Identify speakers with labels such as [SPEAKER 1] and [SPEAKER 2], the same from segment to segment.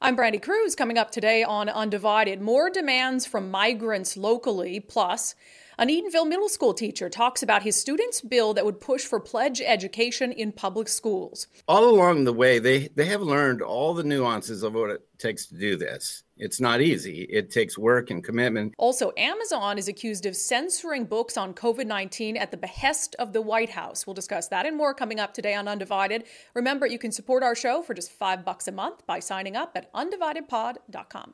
[SPEAKER 1] I'm Brandy Cruz. Coming up today on Undivided, more demands from migrants locally, plus an Eatonville middle school teacher talks about his students' bill that would push for pledge education in public schools.
[SPEAKER 2] All along the way, they have learned all the nuances of what it takes to do this. It's not easy. It takes work and commitment.
[SPEAKER 1] Also, Amazon is accused of censoring books on COVID-19 at the behest of the White House. We'll discuss that and more coming up today on Undivided. Remember, you can support our show for just $5 a month by signing up at undividedpod.com.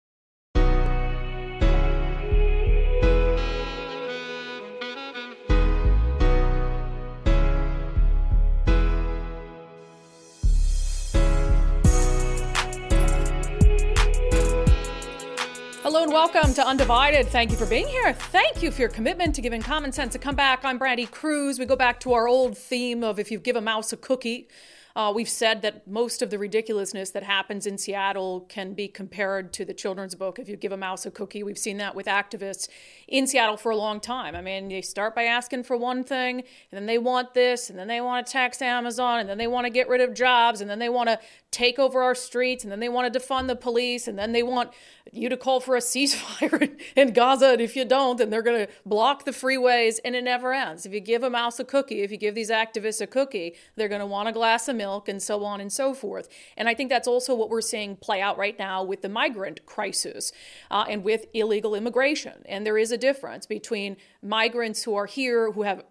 [SPEAKER 1] Hello and welcome to Undivided. Thank you for being here. Thank you for your commitment to giving common sense a comeback. I'm Brandy Cruz. We go back to our old theme of if you give a mouse a cookie. We've said that most of the ridiculousness that happens in Seattle can be compared to the children's book, If You Give a Mouse a Cookie. We've seen that with activists in Seattle for a long time. I mean, they start by asking for one thing, and then they want this, and then they want to tax Amazon, and then they want to get rid of jobs, and then they want to take over our streets, and then they want to defund the police, and then they want you to call for a ceasefire in Gaza, and if you don't, then they're going to block the freeways, and it never ends. If you give a mouse a cookie, if you give these activists a cookie, they're going to want a glass of milk, and so on and so forth. And I think that's also what we're seeing play out right now with the migrant crisis and with illegal immigration. And there is a difference between migrants who are here, who have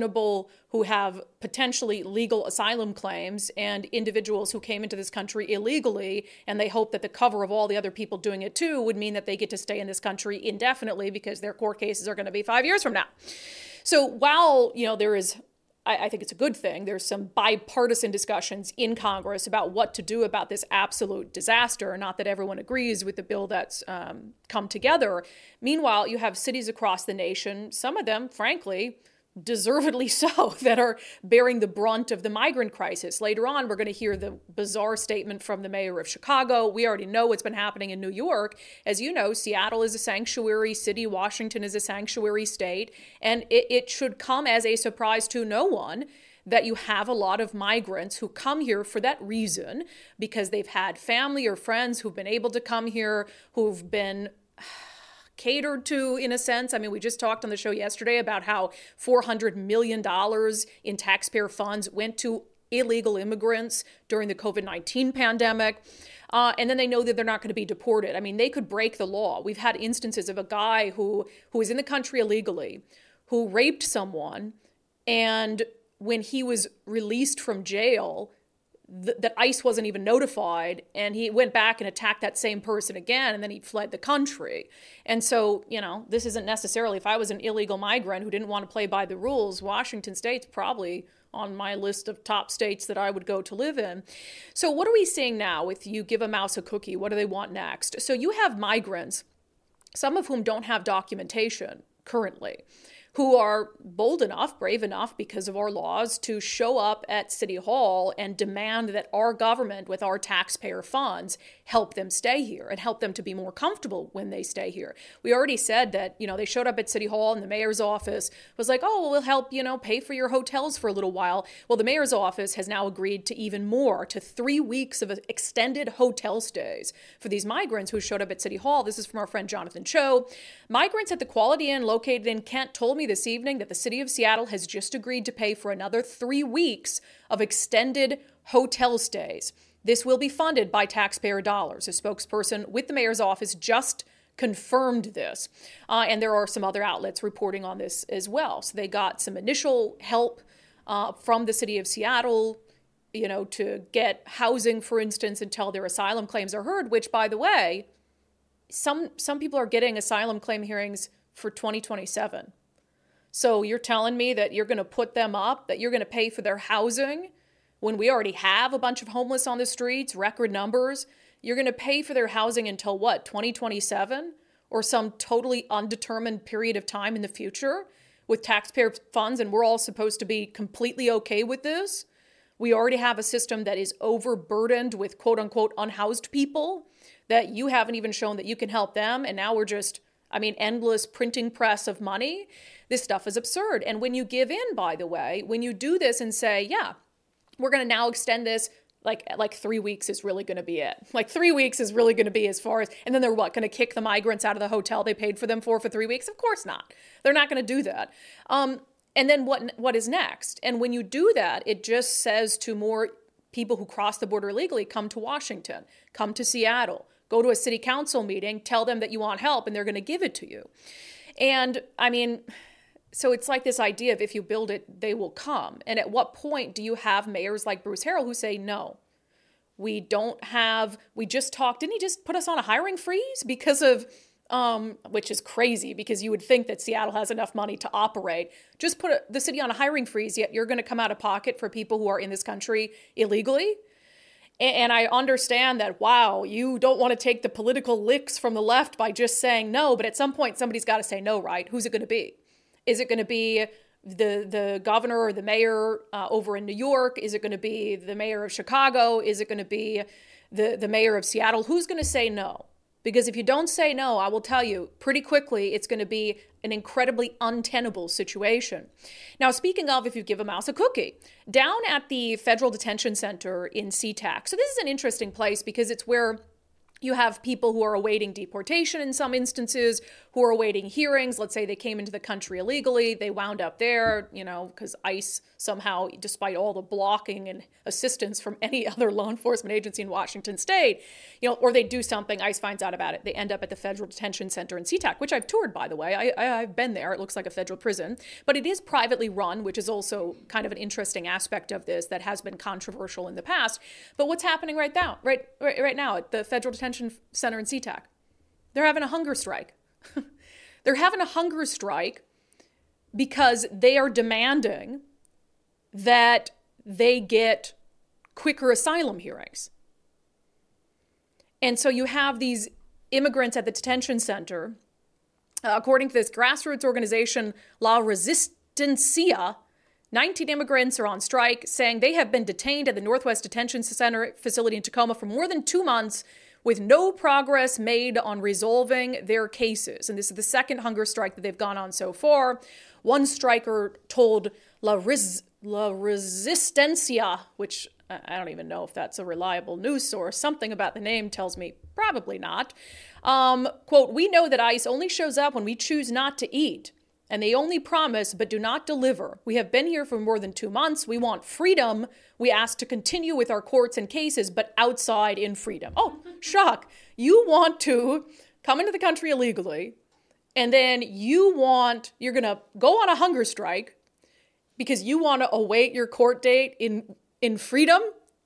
[SPEAKER 1] potentially legal asylum claims, and individuals who came into this country illegally, and they hope that the cover of all the other people doing it too would mean that they get to stay in this country indefinitely because their court cases are going to be 5 years from now. So while, there is, I think it's a good thing, there's some bipartisan discussions in Congress about what to do about this absolute disaster. Not that everyone agrees with the bill that's come together. Meanwhile, you have cities across the nation, some of them, frankly, deservedly so, that are bearing the brunt of the migrant crisis. Later on, we're going to hear the bizarre statement from the mayor of Chicago. We already know what's been happening in New York. As you know, Seattle is a sanctuary city. Washington is a sanctuary state. And it should come as a surprise to no one that you have a lot of migrants who come here for that reason, because they've had family or friends who've been able to come here, who've been catered to, in a sense. I mean, we just talked on the show yesterday about how $400 million in taxpayer funds went to illegal immigrants during the COVID-19 pandemic. And then they know that they're not going to be deported. I mean, they could break the law. We've had instances of a guy who was in the country illegally, who raped someone, and when he was released from jail, that ICE wasn't even notified, and he went back and attacked that same person again, and then he fled the country. And so, this isn't necessarily, if I was an illegal migrant who didn't want to play by the rules, Washington State's probably on my list of top states that I would go to live in. So what are we seeing now with you give a mouse a cookie? What do they want next? So you have migrants, some of whom don't have documentation currently, who are bold enough, brave enough, because of our laws, to show up at City Hall and demand that our government, with our taxpayer funds, help them stay here and help them to be more comfortable when they stay here. We already said that, they showed up at City Hall and the mayor's office was like, oh, well, we'll help, pay for your hotels for a little while. Well, the mayor's office has now agreed to even more, to 3 weeks of extended hotel stays for these migrants who showed up at City Hall. This is from our friend Jonathan Cho. Migrants at the Quality Inn located in Kent told me this evening that the city of Seattle has just agreed to pay for another 3 weeks of extended hotel stays. This will be funded by taxpayer dollars. A spokesperson with the mayor's office just confirmed this. And there are some other outlets reporting on this as well. So they got some initial help from the city of Seattle, to get housing, for instance, until their asylum claims are heard, which, by the way, some people are getting asylum claim hearings for 2027. So you're telling me that you're going to put them up, that you're going to pay for their housing when we already have a bunch of homeless on the streets, record numbers? You're going to pay for their housing until what, 2027? Or some totally undetermined period of time in the future with taxpayer funds, and we're all supposed to be completely okay with this? We already have a system that is overburdened with quote unquote unhoused people, that you haven't even shown that you can help them, and now we're just endless printing press of money. This stuff is absurd. And when you give in, by the way, when you do this and say, yeah, we're going to now extend this Like 3 weeks is really going to be it. Like 3 weeks is really going to be as far as, and then they're what, going to kick the migrants out of the hotel they paid for them for 3 weeks? Of course not. They're not going to do that. And then what is next? And when you do that, it just says to more people who cross the border illegally, come to Washington, come to Seattle, go to a city council meeting, tell them that you want help, and they're going to give it to you. And I mean, so it's like this idea of if you build it, they will come. And at what point do you have mayors like Bruce Harrell who say, no, we just talked, didn't he just put us on a hiring freeze because of, which is crazy because you would think that Seattle has enough money to operate. Just put the city on a hiring freeze, yet you're going to come out of pocket for people who are in this country illegally. And I understand that, wow, you don't want to take the political licks from the left by just saying no, but at some point somebody's got to say no, right? Who's it going to be? Is it going to be the governor or the mayor over in New York? Is it going to be the mayor of Chicago? Is it going to be the mayor of Seattle? Who's going to say no? Because if you don't say no, I will tell you pretty quickly, it's going to be an incredibly untenable situation. Now, speaking of, if you give a mouse a cookie, down at the Federal Detention Center in SeaTac. So this is an interesting place because it's where you have people who are awaiting deportation in some instances, who are awaiting hearings. Let's say they came into the country illegally. They wound up there, because ICE somehow, despite all the blocking and assistance from any other law enforcement agency in Washington state, or they do something, ICE finds out about it. They end up at the Federal Detention Center in SeaTac, which I've toured, by the way. I've been there. It looks like a federal prison, but it is privately run, which is also kind of an interesting aspect of this that has been controversial in the past. But what's happening right now at the Federal Detention Center in SeaTac? They're having a hunger strike. They're having a hunger strike because they are demanding that they get quicker asylum hearings. And so you have these immigrants at the detention center. According to this grassroots organization, La Resistencia, 19 immigrants are on strike, saying they have been detained at the Northwest Detention Center facility in Tacoma for more than 2 months with no progress made on resolving their cases. And this is the second hunger strike that they've gone on so far. One striker told La Resistencia, which I don't even know if that's a reliable news source, something about the name tells me probably not. Quote, "We know that ICE only shows up when we choose not to eat, and they only promise but do not deliver. We have been here for more than 2 months. We want freedom. We ask to continue with our courts and cases, but outside in freedom." Oh, shock. You want to come into the country illegally, and then you're going to go on a hunger strike because you want to await your court date in freedom?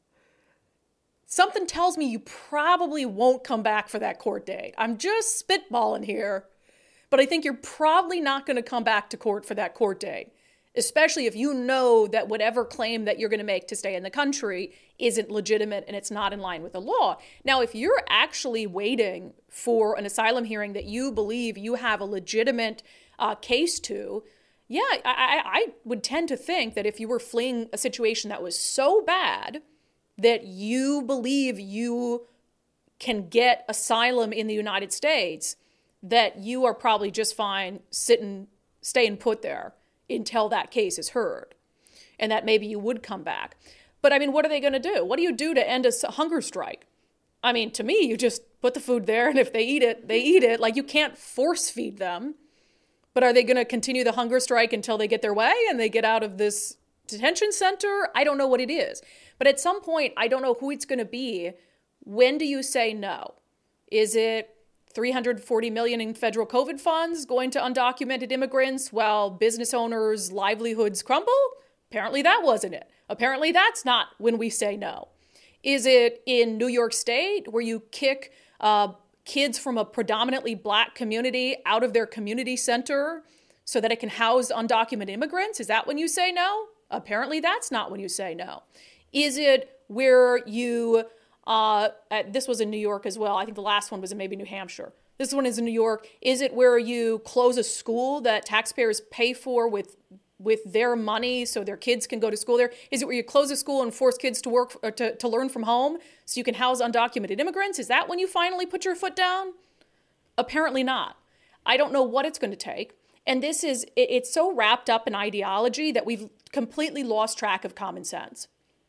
[SPEAKER 1] Something tells me you probably won't come back for that court date. I'm just spitballing here. But I think you're probably not going to come back to court for that court date, especially if you know that whatever claim that you're going to make to stay in the country isn't legitimate and it's not in line with the law. Now, if you're actually waiting for an asylum hearing that you believe you have a legitimate case to, yeah, I would tend to think that if you were fleeing a situation that was so bad that you believe you can get asylum in the United States, that you are probably just fine staying put there until that case is heard, and that maybe you would come back. But I mean, what are they going to do? What do you do to end a hunger strike? I mean, to me, you just put the food there, and if they eat it, they eat it. Like, you can't force feed them. But are they going to continue the hunger strike until they get their way and they get out of this detention center? I don't know what it is. But at some point, I don't know who it's going to be. When do you say no? Is it $340 million in federal COVID funds going to undocumented immigrants while business owners' livelihoods crumble? Apparently that wasn't it. Apparently that's not when we say no. Is it in New York State where you kick kids from a predominantly black community out of their community center so that it can house undocumented immigrants? Is that when you say no? Apparently that's not when you say no. Is it where you... this was in New York as well. I think the last one was in maybe New Hampshire. This one is in New York. Is it where you close a school that taxpayers pay for with their money so their kids can go to school there? Is it where you close a school and force kids to work or to learn from home so you can house undocumented immigrants? Is that when you finally put your foot down? Apparently not. I don't know what it's going to take. And it's so wrapped up in ideology that we've completely lost track of common sense.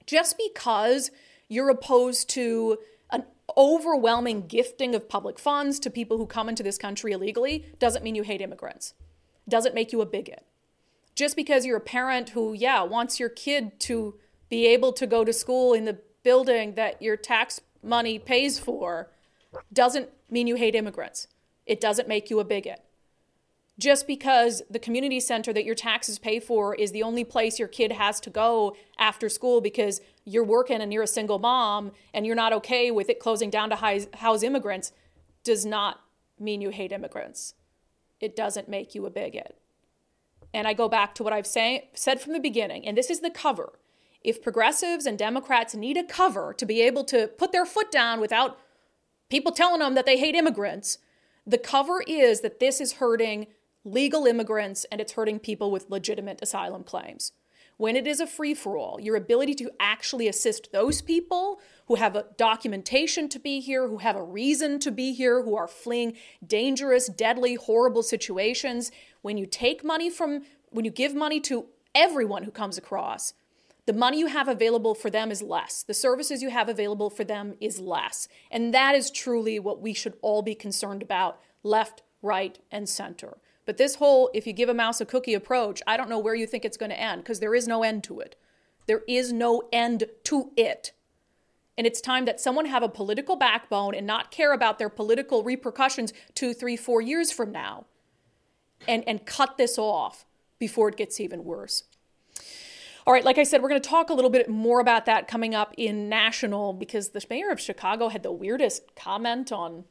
[SPEAKER 1] Just because you're opposed to an overwhelming gifting of public funds to people who come into this country illegally doesn't mean you hate immigrants. Doesn't make you a bigot. Just because you're a parent who, wants your kid to be able to go to school in the building that your tax money pays for doesn't mean you hate immigrants. It doesn't make you a bigot. Just because the community center that your taxes pay for is the only place your kid has to go after school because you're working and you're a single mom and you're not okay with it closing down to house immigrants does not mean you hate immigrants. It doesn't make you a bigot. And I go back to what I've said from the beginning, and this is the cover. If progressives and Democrats need a cover to be able to put their foot down without people telling them that they hate immigrants, the cover is that this is hurting legal immigrants and it's hurting people with legitimate asylum claims. When it is a free-for-all, your ability to actually assist those people who have a documentation to be here, who have a reason to be here, who are fleeing dangerous, deadly, horrible situations, when you give money to everyone who comes across, the money you have available for them is less. The services you have available for them is less. And that is truly what we should all be concerned about, left, right, and center. But this whole, if you give a mouse a cookie approach, I don't know where you think it's going to end, because there is no end to it. There is no end to it. And it's time that someone have a political backbone and not care about their political repercussions 2, 3, 4 years from now. And cut this off before it gets even worse. All right, like I said, we're going to talk a little bit more about that coming up in national, because the mayor of Chicago had the weirdest comment on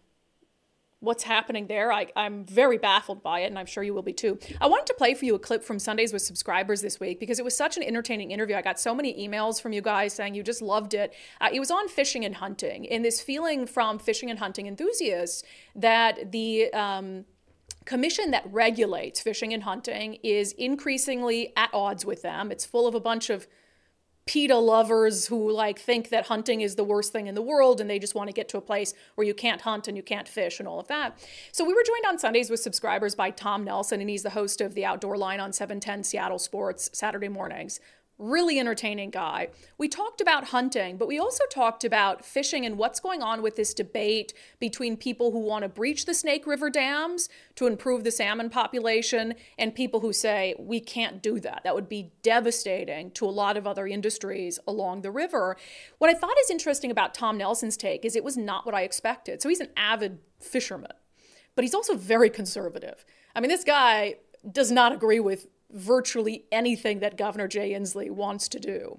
[SPEAKER 1] what's happening there. I'm very baffled by it, and I'm sure you will be too. I wanted to play for you a clip from Sundays with Subscribers this week because it was such an entertaining interview. I got so many emails from you guys saying you just loved it. It was on fishing and hunting, and this feeling from fishing and hunting enthusiasts that the commission that regulates fishing and hunting is increasingly at odds with them. It's full of a bunch of PETA lovers who think that hunting is the worst thing in the world, and they just want to get to a place where you can't hunt and you can't fish and all of that. So we were joined on Sundays with Subscribers by Tom Nelson, and he's the host of the Outdoor Line on 710 Seattle Sports Saturday mornings. Really entertaining guy. We talked about hunting, but we also talked about fishing and what's going on with this debate between people who want to breach the Snake River dams to improve the salmon population and people who say we can't do that. That would be devastating to a lot of other industries along the river. What I thought is interesting about Tom Nelson's take is it was not what I expected. So he's an avid fisherman, but he's also very conservative. I mean, this guy does not agree with virtually anything that Governor Jay Inslee wants to do.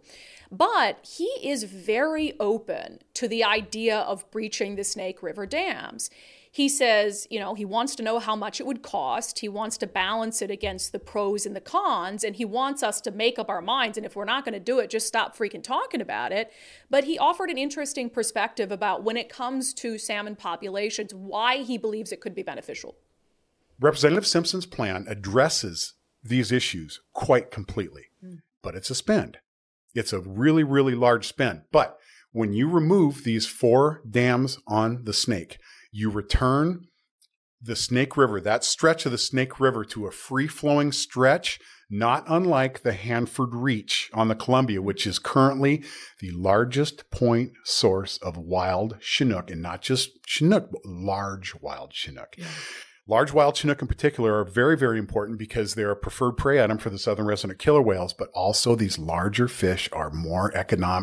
[SPEAKER 1] But he is very open to the idea of breaching the Snake River dams. He says, he wants to know how much it would cost. He wants to balance it against the pros and the cons, and he wants us to make up our minds. And if we're not going to do it, just stop freaking talking about it. But he offered an interesting perspective about when it comes to salmon populations, why he believes it could be beneficial.
[SPEAKER 3] Representative Simpson's plan addresses these issues quite completely, but it's a spend. It's a really, really large spend. But when you remove these 4 dams on the Snake, you return the Snake River, that stretch of the Snake River, to a free-flowing stretch, not unlike the Hanford Reach on the Columbia, which is currently the largest point source of wild Chinook, and not just Chinook, but large wild Chinook. Yeah. Large wild Chinook in particular are very, very important because they're a preferred prey item for the southern resident killer whales, but also these larger fish are more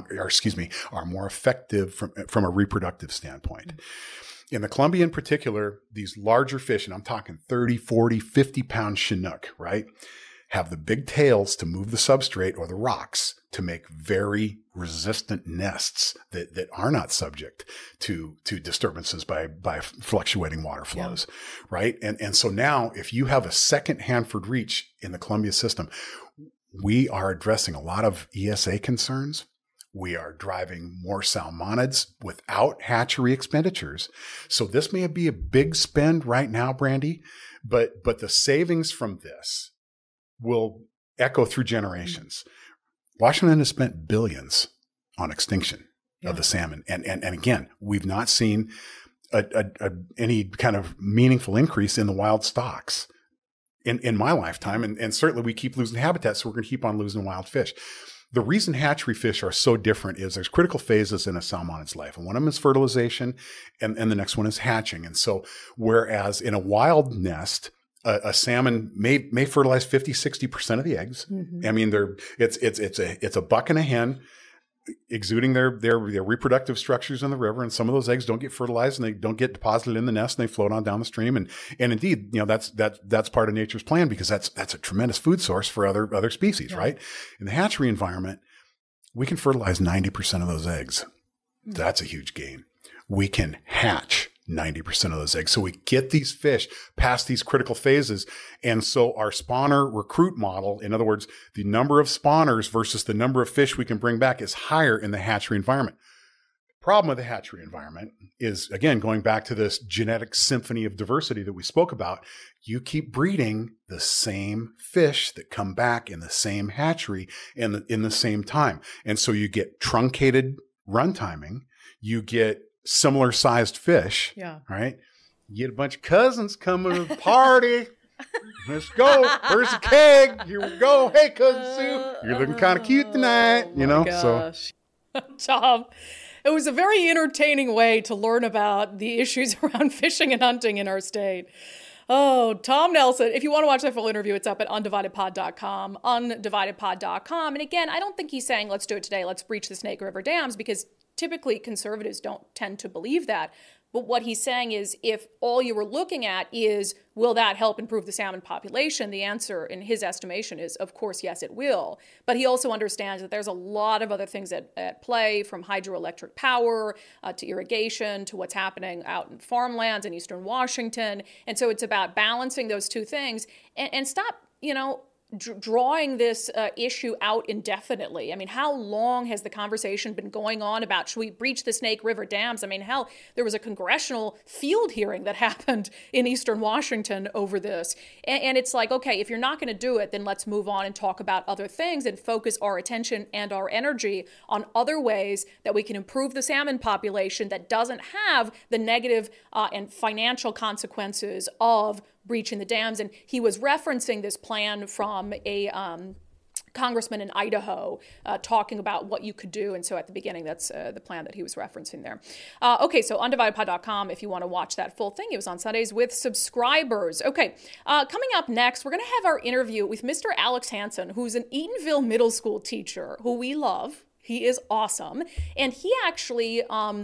[SPEAKER 3] effective from a reproductive standpoint. Mm-hmm. In the Columbia in particular, these larger fish, and I'm talking 30, 40, 50-pound Chinook, right, have the big tails to move the substrate or the rocks to make very resistant nests that are not subject to disturbances by fluctuating water flows, right? And so now if you have a second Hanford Reach in the Columbia system, we are addressing a lot of ESA concerns. We are driving more salmonids without hatchery expenditures. So this may be a big spend right now, Brandy, but the savings from this will echo through generations. Washington has spent billions on extinction of the salmon. And again, we've not seen any kind of meaningful increase in the wild stocks in my lifetime. And certainly we keep losing habitat, so we're going to keep on losing wild fish. The reason hatchery fish are so different is there's critical phases in a salmonid's life. And one of them is fertilization and the next one is hatching. And so whereas in a wild nest, a salmon may fertilize 50, 60% of the eggs. Mm-hmm. I mean, it's a buck and a hen exuding their reproductive structures in the river, and some of those eggs don't get fertilized and they don't get deposited in the nest and they float on down the stream. And indeed, that's part of nature's plan, because that's a tremendous food source for other species, right? In the hatchery environment, we can fertilize 90% of those eggs. That's a huge gain. We can hatch 90% of those eggs. So we get these fish past these critical phases. And so our spawner recruit model, in other words, the number of spawners versus the number of fish we can bring back, is higher in the hatchery environment. Problem with the hatchery environment is, again, going back to this genetic symphony of diversity that we spoke about, you keep breeding the same fish that come back in the same hatchery in the same time. And so you get truncated run timing, you get similar sized fish, right? You get a bunch of cousins coming to the party. Let's go. Where's the keg? Here we go. Hey, Cousin Sue. You're looking kind of cute tonight,
[SPEAKER 1] Gosh. So. Tom, it was a very entertaining way to learn about the issues around fishing and hunting in our state. Oh, Tom Nelson. If you want to watch that full interview, it's up at undividedpod.com, undividedpod.com. And again, I don't think he's saying, let's do it today. Let's breach the Snake River dams, because typically conservatives don't tend to believe that. But what he's saying is, if all you were looking at is, will that help improve the salmon population? The answer, in his estimation, is, of course, yes, it will. But he also understands that there's a lot of other things at play, from hydroelectric power to irrigation to what's happening out in farmlands in eastern Washington. And so it's about balancing those two things and stop, drawing this issue out indefinitely. I mean, how long has the conversation been going on about, should we breach the Snake River dams? I mean, hell, there was a congressional field hearing that happened in eastern Washington over this. And it's like, okay, if you're not going to do it, then let's move on and talk about other things and focus our attention and our energy on other ways that we can improve the salmon population that doesn't have the negative and financial consequences of breaching the dams. And he was referencing this plan from a congressman in Idaho talking about what you could do. And so at the beginning, that's the plan that he was referencing there. Okay, so undividedpod.com if you want to watch that full thing. It was on Sundays with subscribers. Okay, coming up next, we're going to have our interview with Mr. Alex Hansen, who's an Eatonville Middle School teacher who we love. He is awesome. And he actually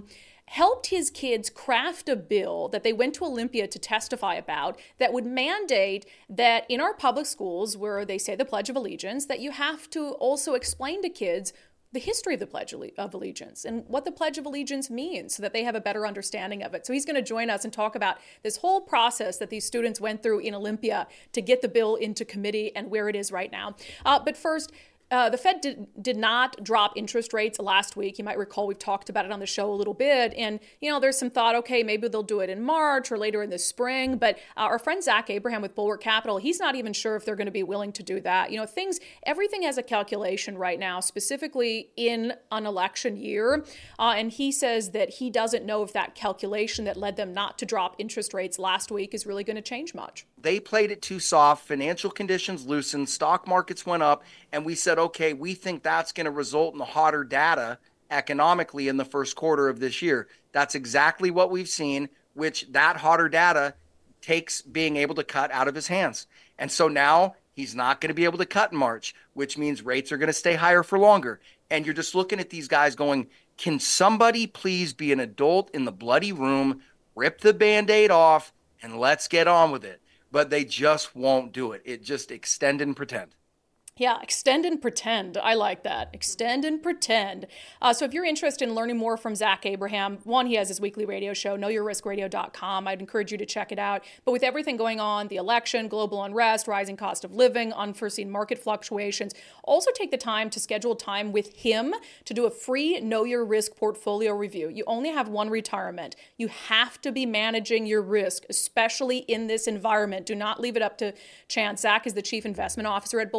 [SPEAKER 1] helped his kids craft a bill that they went to Olympia to testify about that would mandate that in our public schools, where they say the Pledge of Allegiance, that you have to also explain to kids the history of the Pledge of Allegiance and what the Pledge of Allegiance means, so that they have a better understanding of it. So he's going to join us and talk about this whole process that these students went through in Olympia to get the bill into committee and where it is right now. But first, the Fed did not drop interest rates last week. You might recall we've talked about it on the show a little bit. And, there's some thought, okay, maybe they'll do it in March or later in the spring. But our friend Zach Abraham with Bulwark Capital, he's not even sure if they're going to be willing to do that. Everything has a calculation right now, specifically in an election year. And he says that he doesn't know if that calculation that led them not to drop interest rates last week is really going to change much.
[SPEAKER 4] They played it too soft. Financial conditions loosened. Stock markets went up. And we said, okay, we think that's going to result in hotter data economically in the first quarter of this year. That's exactly what we've seen, which that hotter data takes being able to cut out of his hands. And so now he's not going to be able to cut in March, which means rates are going to stay higher for longer. And you're just looking at these guys going, can somebody please be an adult in the bloody room, rip the Band-Aid off, and let's get on with it? But they just won't do it. It just extend and pretend.
[SPEAKER 1] Yeah, extend and pretend. I like that. Extend and pretend. So if you're interested in learning more from Zach Abraham, one, he has his weekly radio show, knowyourriskradio.com. I'd encourage you to check it out. But with everything going on, the election, global unrest, rising cost of living, unforeseen market fluctuations, also take the time to schedule time with him to do a free Know Your Risk portfolio review. You only have one retirement. You have to be managing your risk, especially in this environment. Do not leave it up to chance. Zach is the chief investment officer at Bulwark Capital.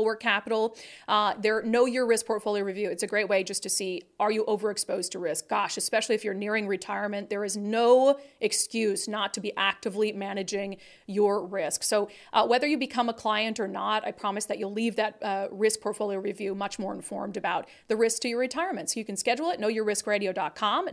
[SPEAKER 1] capital. Their Know Your Risk portfolio review. It's a great way just to see, are you overexposed to risk? Gosh, especially if you're nearing retirement, there is no excuse not to be actively managing your risk. So whether you become a client or not, I promise that you'll leave that risk portfolio review much more informed about the risk to your retirement. So you can schedule it, knowyourriskradio.com,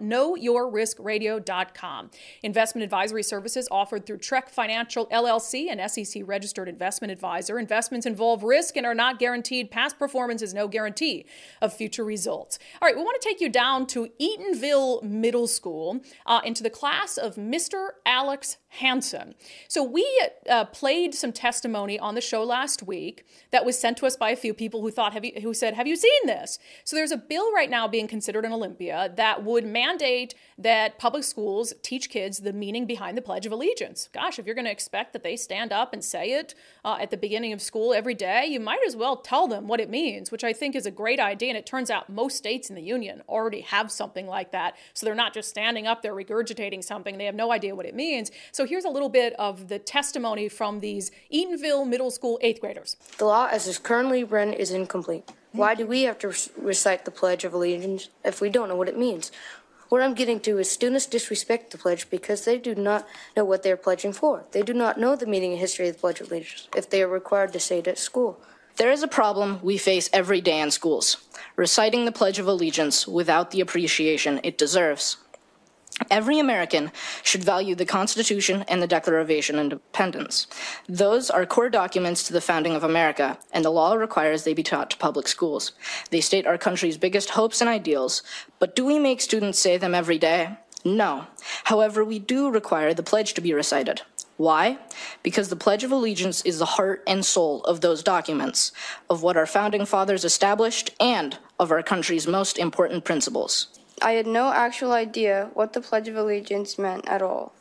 [SPEAKER 1] knowyourriskradio.com. Investment advisory services offered through Trek Financial LLC, an SEC registered investment advisor. Investments involve risk and are not guaranteed. Past performance is no guarantee of future results. All right, we want to take you down to Eatonville Middle School into the class of Mr. Alex Hansen. So we played some testimony on the show last week that was sent to us by a few people who said, have you seen this? So there's a bill right now being considered in Olympia that would mandate that public schools teach kids the meaning behind the Pledge of Allegiance. Gosh, if you're going to expect that they stand up and say it at the beginning of school every day, you might as well tell them what it means, which I think is a great idea. And it turns out most states in the union already have something like that. So they're not just standing up there regurgitating something. They have no idea what it means. So here's a little bit of the testimony from these Eatonville Middle School 8th graders.
[SPEAKER 5] The law as is currently written is incomplete. Why do we have to recite the Pledge of Allegiance if we don't know what it means? What I'm getting to is students disrespect the pledge because they do not know what they're pledging for. They do not know the meaning and history of the Pledge of Allegiance if they are required to say it at school.
[SPEAKER 6] There is a problem we face every day in schools, reciting the Pledge of Allegiance without the appreciation it deserves. Every American should value the Constitution and the Declaration of Independence. Those are core documents to the founding of America, and the law requires they be taught to public schools. They state our country's biggest hopes and ideals, but do we make students say them every day? No. However, we do require the pledge to be recited. Why? Because the Pledge of Allegiance is the heart and soul of those documents, of what our founding fathers established, and of our country's most important principles.
[SPEAKER 7] I had no actual idea what the Pledge of Allegiance meant at all.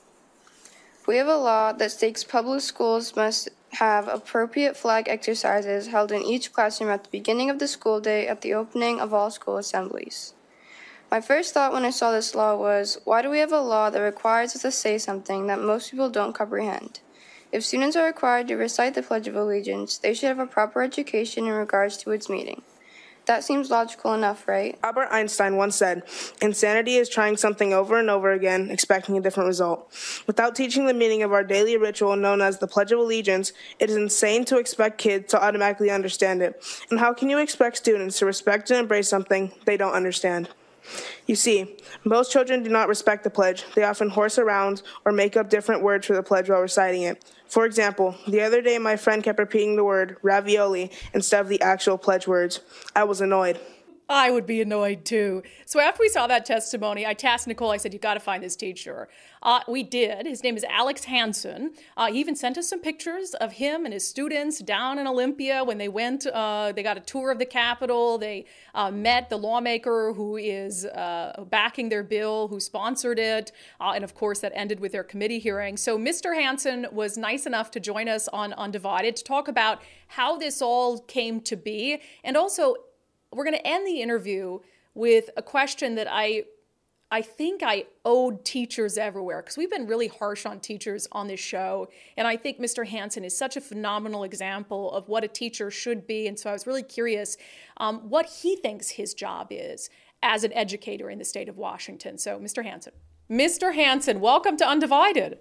[SPEAKER 7] We have a law that states public schools must have appropriate flag exercises held in each classroom at the beginning of the school day at the opening of all school assemblies. My first thought when I saw this law was, why do we have a law that requires us to say something that most people don't comprehend? If students are required to recite the Pledge of Allegiance, they should have a proper education in regards to its meaning. That seems logical enough, right?
[SPEAKER 8] Albert Einstein once said, "Insanity is trying something over and over again, expecting a different result." Without teaching the meaning of our daily ritual known as the Pledge of Allegiance, it is insane to expect kids to automatically understand it. And how can you expect students to respect and embrace something they don't understand? You see, most children do not respect the pledge. They often horse around or make up different words for the pledge while reciting it. For example, the other day my friend kept repeating the word ravioli instead of the actual pledge words. I was annoyed.
[SPEAKER 1] I would be annoyed too. So after we saw that testimony, I tasked Nicole, I said, you got to find this teacher. We did. His name is Alex Hansen. He even sent us some pictures of him and his students down in Olympia when they went. They got a tour of the Capitol. They met the lawmaker who is backing their bill, who sponsored it. And of course, that ended with their committee hearing. So Mr. Hansen was nice enough to join us on Undivided to talk about how this all came to be. And also, we're going to end the interview with a question that I think I owed teachers everywhere, because we've been really harsh on teachers on this show. And I think Mr. Hansen is such a phenomenal example of what a teacher should be. And so I was really curious what he thinks his job is as an educator in the state of Washington. So Mr. Hansen. Mr. Hansen, welcome to Undivided.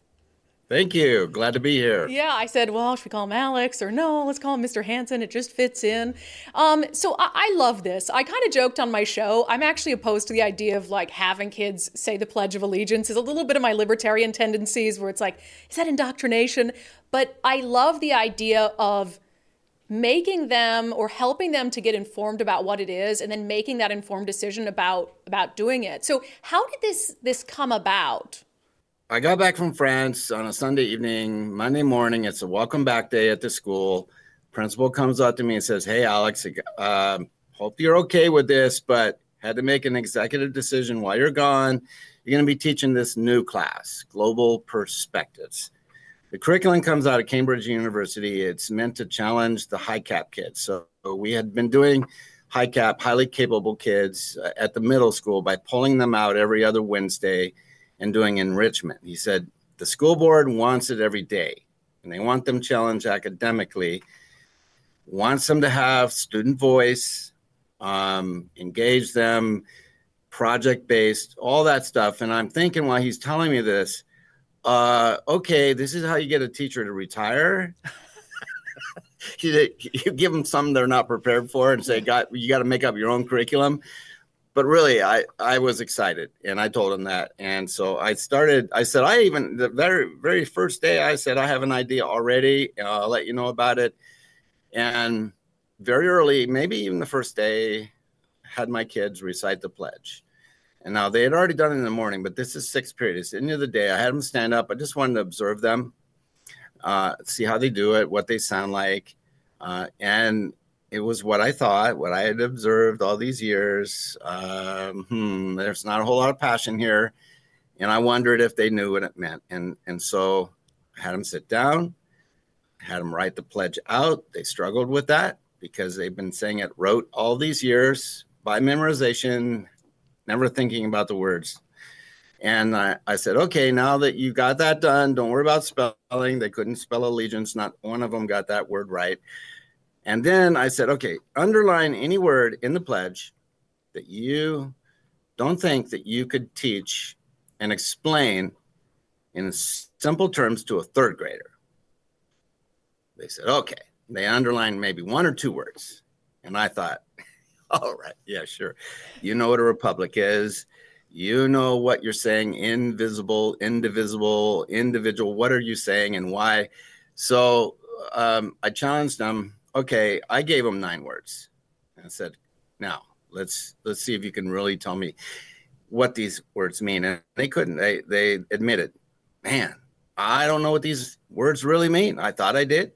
[SPEAKER 2] Thank you. Glad to be here.
[SPEAKER 1] Yeah, I said, well, should we call him Alex or no? Let's call him Mr. Hansen. It just fits in. So I love this. I kind of joked on my show. I'm actually opposed to the idea of like having kids say the Pledge of Allegiance. Is a little bit of my libertarian tendencies where it's like, is that indoctrination? But I love the idea of making them or helping them to get informed about what it is and then making that informed decision about doing it. So how did this come about?
[SPEAKER 2] I got back from France on a Sunday evening. Monday morning, it's a welcome back day at the school. Principal comes up to me and says, "Hey, Alex, hope you're okay with this, but had to make an executive decision while you're gone. You're going to be teaching this new class, Global Perspectives. The curriculum comes out of Cambridge University. It's meant to challenge the HiCap kids. So we had been doing HiCap, highly capable kids, at the middle school by pulling them out every other Wednesday and doing enrichment. He said, the school board wants it every day, and they want them challenged academically. wants them to have student voice, engage them, project-based, all that stuff. And I'm thinking while he's telling me this, okay, this is how you get a teacher to retire. You give them something they're not prepared for and say, you got to make up your own curriculum. But really, I was excited, and I told him that. And so I said, the very, very first day, I said, I have an idea already. I'll let you know about it. And very early, maybe even the first day, had my kids recite the pledge. And now they had already done it in the morning, but this is sixth period. It's the end of the day. I had them stand up. I just wanted to observe them, see how they do it, what they sound like. And it was what I thought, what I had observed all these years. There's not a whole lot of passion here. And I wondered if they knew what it meant. And so I had them sit down, had them write the pledge out. They struggled with that because they've been saying it rote all these years by memorization, never thinking about the words. And I said, okay, now that you got that done, don't worry about spelling. They couldn't spell allegiance. Not one of them got that word right. And then I said, okay, underline any word in the pledge that you don't think that you could teach and explain in simple terms to a third grader. They said, okay. They underlined maybe one or two words. And I thought, all right, yeah, sure. You know what a republic is. You know what you're saying, invisible, indivisible, individual. What are you saying and why? So I challenged them. Okay, I gave them 9 words. And I said, now let's see if you can really tell me what these words mean. And they couldn't. They admitted, man, I don't know what these words really mean. I thought I did.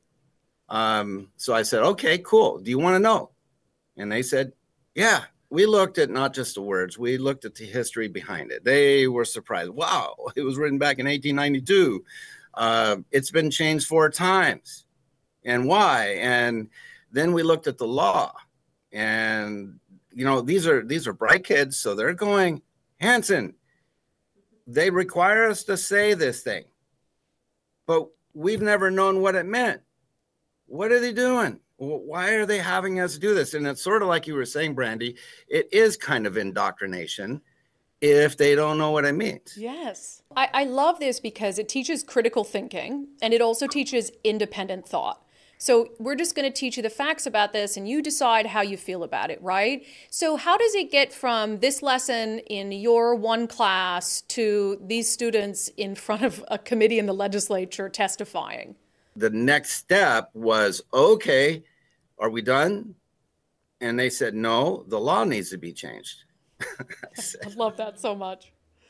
[SPEAKER 2] So I said, okay, cool. Do you want to know? And they said, yeah. We looked at not just the words, we looked at the history behind it. They were surprised. Wow, it was written back in 1892. It's been changed 4 times. And why? And then we looked at the law. And, you know, these are bright kids, so they're going, Hanson, they require us to say this thing. But we've never known what it meant. What are they doing? Why are they having us do this? And it's sort of like you were saying, Brandy, it is kind of indoctrination if they don't know what it means.
[SPEAKER 1] Yes. I love this because it teaches critical thinking and it also teaches independent thought. So we're just going to teach you the facts about this and you decide how you feel about it, right? So how does it get from this lesson in your one class to these students in front of a committee in the legislature testifying?
[SPEAKER 2] The next step was, okay, are we done? And they said, no, the law needs to be changed.
[SPEAKER 1] I love that so much.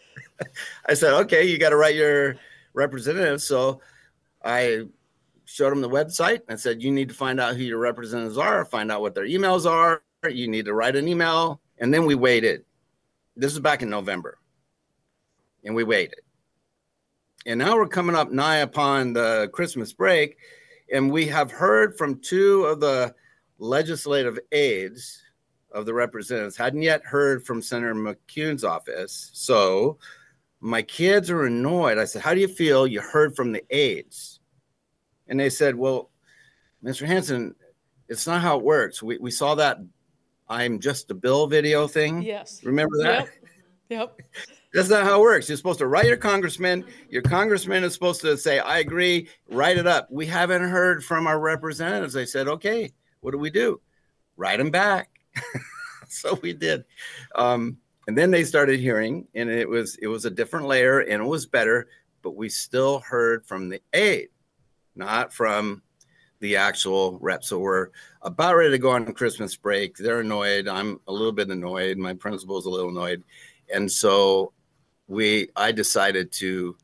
[SPEAKER 2] I said, okay, you got to write your representative. So I showed them the website and said, you need to find out who your representatives are, find out what their emails are. You need to write an email. And then we waited. This is back in November. And we waited. And now we're coming up nigh upon the Christmas break, and we have heard from 2 of the legislative aides of the representatives, hadn't yet heard from Senator McCune's office. So my kids are annoyed. I said, how do you feel you heard from the aides? And they said, well, Mr. Hanson, it's not how it works. We saw that I'm Just a Bill video thing.
[SPEAKER 1] Yes.
[SPEAKER 2] Remember that?
[SPEAKER 1] Yep.
[SPEAKER 2] That's not how it works. You're supposed to write your congressman. Your congressman is supposed to say, I agree, write it up. We haven't heard from our representatives. They said, okay, what do we do? Write them back. So we did. And then they started hearing, and it was a different layer, and it was better, but we still heard from the aide, not from the actual rep. So we're about ready to go on Christmas break. They're annoyed. I'm a little bit annoyed. My principal's a little annoyed. And so I decided to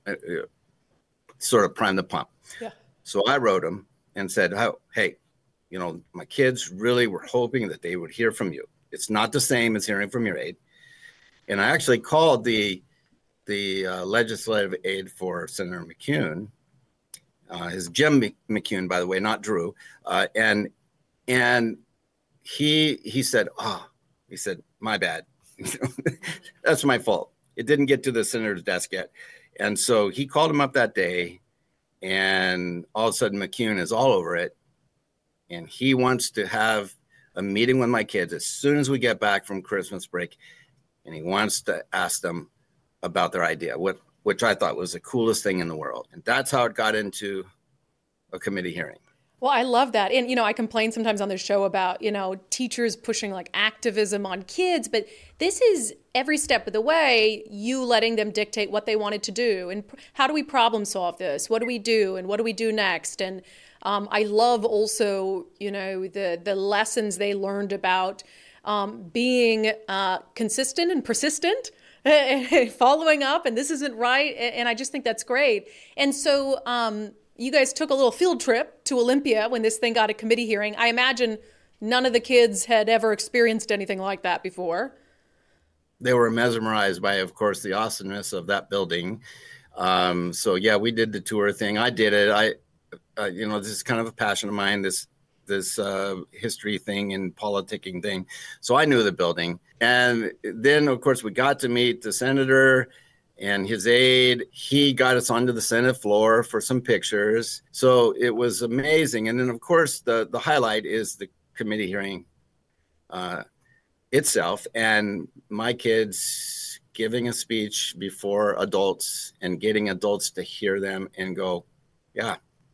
[SPEAKER 2] sort of prime the pump. Yeah. So I wrote them and said, hey, you know, my kids really were hoping that they would hear from you. It's not the same as hearing from your aide. And I actually called the legislative aide for Senator McCune. His Jim McCune, by the way, not Drew. And he said, my bad. That's my fault. It didn't get to the senator's desk yet. And so he called him up that day, and all of a sudden McCune is all over it. and he wants to have a meeting with my kids as soon as we get back from Christmas break, and he wants to ask them about their idea, which I thought was the coolest thing in the world. And that's how it got into a committee hearing.
[SPEAKER 1] Well, I love that. And, I complain sometimes on the show about, teachers pushing like activism on kids, but this is every step of the way, you letting them dictate what they wanted to do. And how do we problem solve this? What do we do? And what do we do next? And I love also, the lessons they learned about being consistent and persistent, following up, and this isn't right. And I just think that's great. And so, you guys took a little field trip to Olympia when this thing got a committee hearing. I imagine none of the kids had ever experienced anything like that before.
[SPEAKER 2] They were mesmerized by, of course, the awesomeness of that building. So yeah, we did the tour thing. I did it. This is kind of a passion of mine, this history thing and politicking thing. So I knew the building. And then, of course, we got to meet the senator and his aide. He got us onto the Senate floor for some pictures. So it was amazing. And then, of course, the highlight is the committee hearing itself, and my kids giving a speech before adults and getting adults to hear them and go, yeah.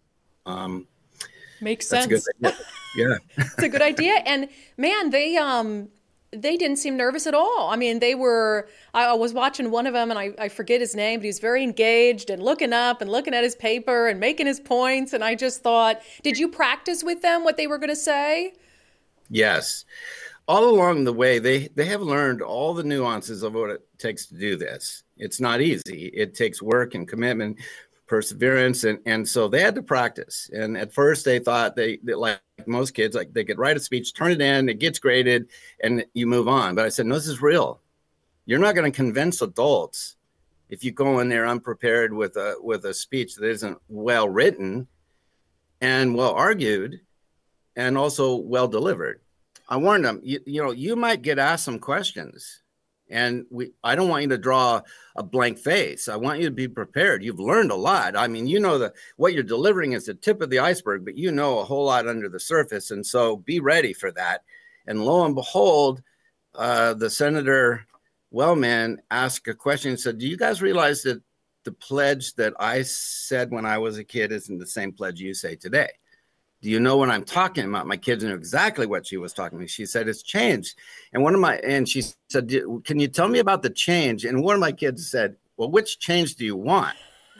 [SPEAKER 1] Makes sense.
[SPEAKER 2] That's a good idea. Yeah.
[SPEAKER 1] It's a good idea. And man, they didn't seem nervous at all. I mean, I was watching one of them, and I forget his name, but he was very engaged and looking up and looking at his paper and making his points. And I just thought, did you practice with them what they were going to say?
[SPEAKER 2] Yes. All along the way, they have learned all the nuances of what it takes to do this. It's not easy. It takes work and commitment, perseverance. And so they had to practice. And at first they thought they like most kids, like they could write a speech, turn it in, it gets graded, and you move on. But I said, no, this is real. You're not going to convince adults if you go in there unprepared with a speech that isn't well written and well argued and also well delivered. I warned them, you might get asked some questions, and I don't want you to draw a blank face. I want you to be prepared. You've learned a lot. I mean, what you're delivering is the tip of the iceberg, but you know a whole lot under the surface. And so be ready for that. And lo and behold, the Senator Wellman asked a question and said, do you guys realize that the pledge that I said when I was a kid isn't the same pledge you say today? Do you know what I'm talking about? My kids knew exactly what she was talking about. She said, it's changed. And she said, can you tell me about the change? And one of my kids said, well, which change do you want?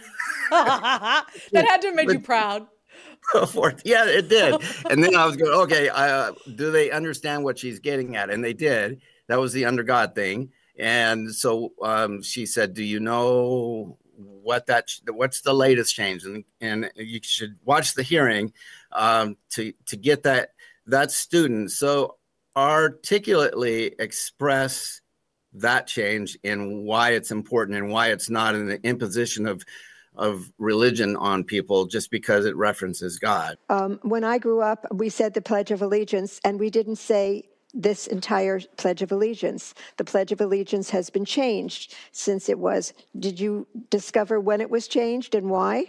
[SPEAKER 1] That had to make you proud.
[SPEAKER 2] Yeah, it did. And then I was going, okay, do they understand what she's getting at? And they did. That was the under God thing. And so she said, do you know what's the latest change? And you should watch the hearing to get that student so articulately express that change and why it's important and why it's not an imposition of religion on people just because it references God.
[SPEAKER 9] When I grew up, we said the Pledge of Allegiance, and we didn't say this entire Pledge of Allegiance. The Pledge of Allegiance has been changed since it was. Did you discover when it was changed and why?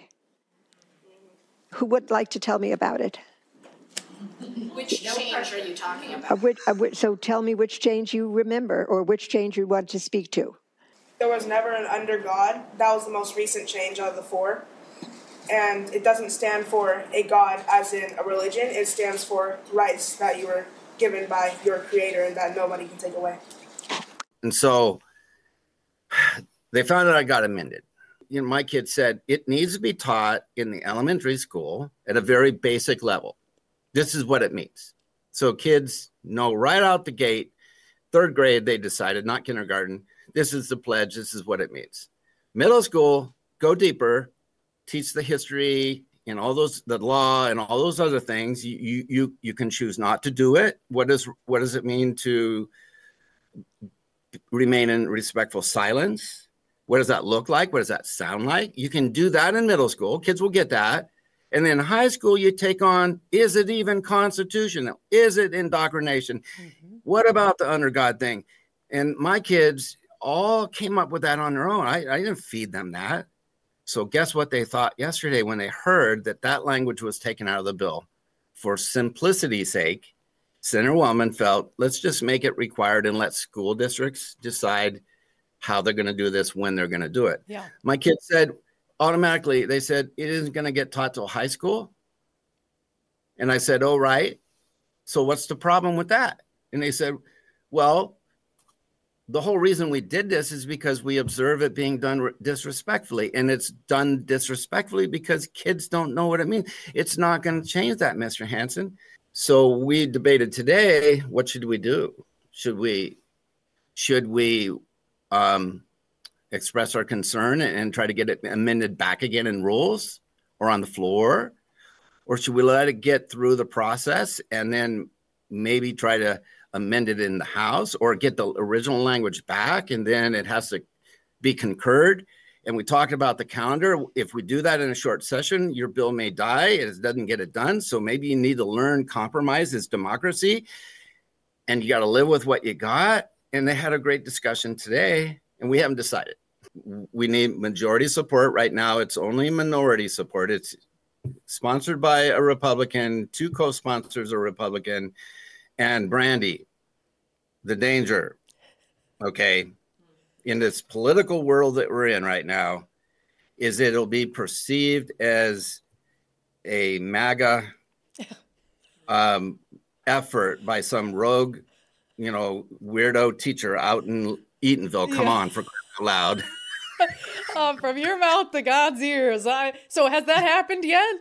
[SPEAKER 9] Who would like to tell me about it?
[SPEAKER 6] Which change are you talking about?
[SPEAKER 9] So tell me which change you remember or which change you want to speak to.
[SPEAKER 8] There was never an under God. That was the most recent change out of the four. And it doesn't stand for a God as in a religion. It stands for rights that you were given by your creator and that nobody can take away.
[SPEAKER 2] And so they found out I got amended. My kid said it needs to be taught in the elementary school at a very basic level. This is what it means. So kids know right out the gate, third grade, they decided, not kindergarten, this is the pledge, this is what it means. Middle school, go deeper, teach the history and all those, the law and all those other things. You can choose not to do it. What does it mean to remain in respectful silence? What does that look like? What does that sound like? You can do that in middle school. Kids will get that. And then high school, you take on, is it even constitutional? Is it indoctrination? Mm-hmm. What about the under God thing? And my kids all came up with that on their own. I didn't feed them that. So guess what they thought yesterday when they heard that language was taken out of the bill for simplicity's sake, Senator Wellman felt, let's just make it required and let school districts decide how they're going to do this, when they're going to do it.
[SPEAKER 1] Yeah.
[SPEAKER 2] My kids said, automatically, they said, it isn't going to get taught till high school. And I said, oh, right. So what's the problem with that? And they said, well, the whole reason we did this is because we observe it being done disrespectfully. And it's done disrespectfully because kids don't know what it means. It's not going to change that, Mr. Hansen. So we debated today, what should we do? Should we express our concern and try to get it amended back again in rules or on the floor? Or should we let it get through the process and then maybe try to amend it in the House, or get the original language back and then it has to be concurred? And we talked about the calendar. If we do that in a short session, your bill may die. It doesn't get it done. So maybe you need to learn compromise is democracy, and you got to live with what you got. And they had a great discussion today, and we haven't decided. We need majority support. Right now, it's only minority support. It's sponsored by a Republican, 2 co-sponsors are Republican, and Brandy, the danger, okay, in this political world that we're in right now, is it'll be perceived as a MAGA effort by some rogue, weirdo teacher out in Eatonville. Come on, for crying out loud.
[SPEAKER 1] From your mouth to God's ears. So has that happened yet?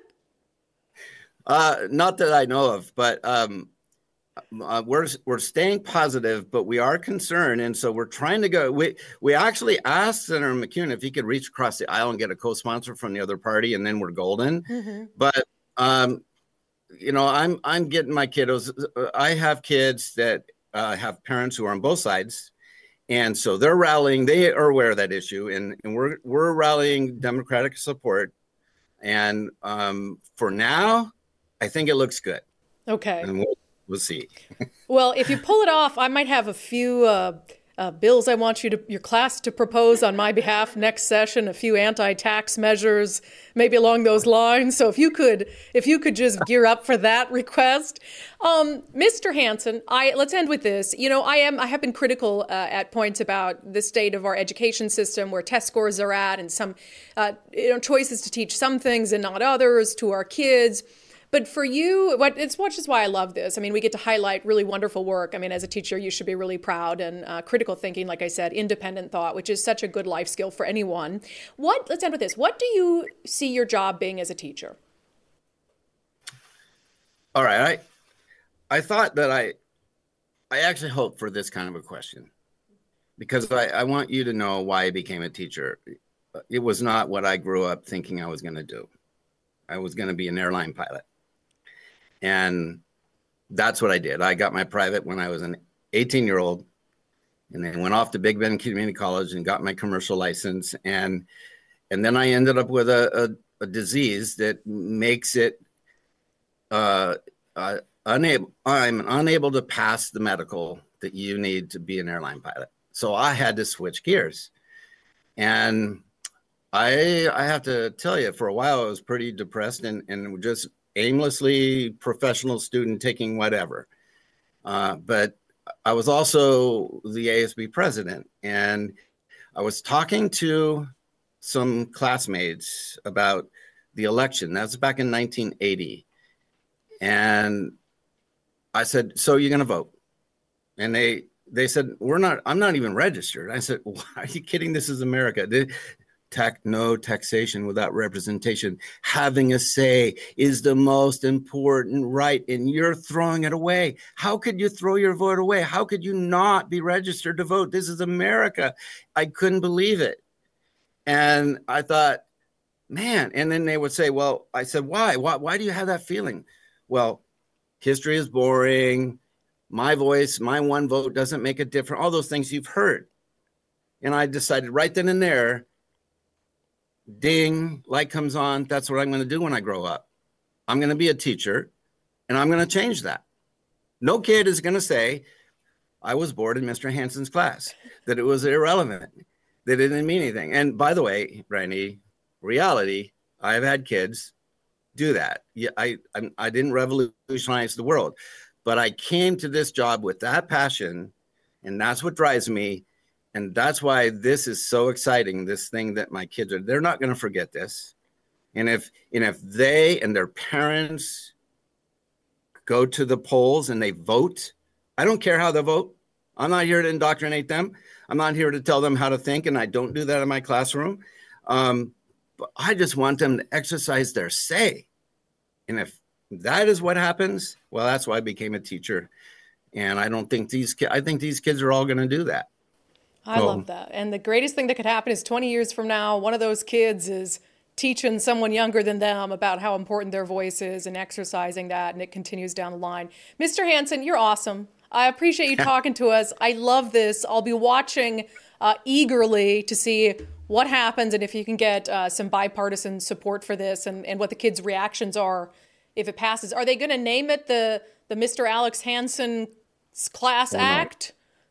[SPEAKER 2] Not that I know of, but we're staying positive, but we are concerned, and so we're trying to go. We actually asked Senator McCune if he could reach across the aisle and get a co-sponsor from the other party, and then we're golden. Mm-hmm. But I'm getting my kiddos. I have kids that have parents who are on both sides, and so they're rallying. They are aware of that issue, and we're rallying Democratic support. And for now, I think it looks good.
[SPEAKER 1] Okay.
[SPEAKER 2] And we'll see.
[SPEAKER 1] Well, if you pull it off, I might have a few bills I want your class to propose on my behalf next session, a few anti-tax measures, maybe along those lines. So if you could just gear up for that request. Mr. Hansen, let's end with this. I have been critical at points about the state of our education system, where test scores are at, and some choices to teach some things and not others to our kids. But for you, it's which is why I love this. I mean, we get to highlight really wonderful work. I mean, as a teacher, you should be really proud. And critical thinking, like I said, independent thought, which is such a good life skill for anyone. Let's end with this. What do you see your job being as a teacher?
[SPEAKER 2] All right. I thought that I actually hoped for this kind of a question, because I want you to know why I became a teacher. It was not what I grew up thinking I was going to do. I was going to be an airline pilot. And that's what I did. I got my private when I was an 18-year-old, and then went off to Big Bend Community College and got my commercial license. And then I ended up with a disease that makes it I'm unable to pass the medical that you need to be an airline pilot. So I had to switch gears. And I have to tell you, for a while, I was pretty depressed and just aimlessly professional student taking whatever. But I was also the ASB president, and I was talking to some classmates about the election. That was back in 1980. And I said, so you're going to vote? And they said, I'm not even registered. I said, well, are you kidding? This is America. No taxation without representation. Having a say is the most important right, and you're throwing it away. How could you throw your vote away? How could you not be registered to vote? This is America. I couldn't believe it. And I thought, man, and then they would say, well, I said, why? Why do you have that feeling? Well, history is boring. My voice, my one vote doesn't make a difference. All those things you've heard. And I decided right then and there, ding, light comes on. That's what I'm going to do when I grow up. I'm going to be a teacher, and I'm going to change that. No kid is going to say, I was bored in Mr. Hansen's class, that it was irrelevant, that it didn't mean anything. And by the way, Brandy, reality, I've had kids do that. Yeah, I didn't revolutionize the world, but I came to this job with that passion, and that's what drives me. And that's why this is so exciting, this thing that my kids they're not going to forget this. And if they and their parents go to the polls and they vote, I don't care how they vote. I'm not here to indoctrinate them. I'm not here to tell them how to think, and I don't do that in my classroom. But I just want them to exercise their say. And if that is what happens, well, that's why I became a teacher. And I think these kids are all going to do that.
[SPEAKER 1] I love that. And the greatest thing that could happen is 20 years from now, one of those kids is teaching someone younger than them about how important their voice is and exercising that, and it continues down the line. Mr. Hansen, you're awesome. I appreciate you talking to us. I love this. I'll be watching eagerly to see what happens and if you can get some bipartisan support for this and what the kids' reactions are if it passes. Are they going to name it the Mr. Alex Hansen Class Act?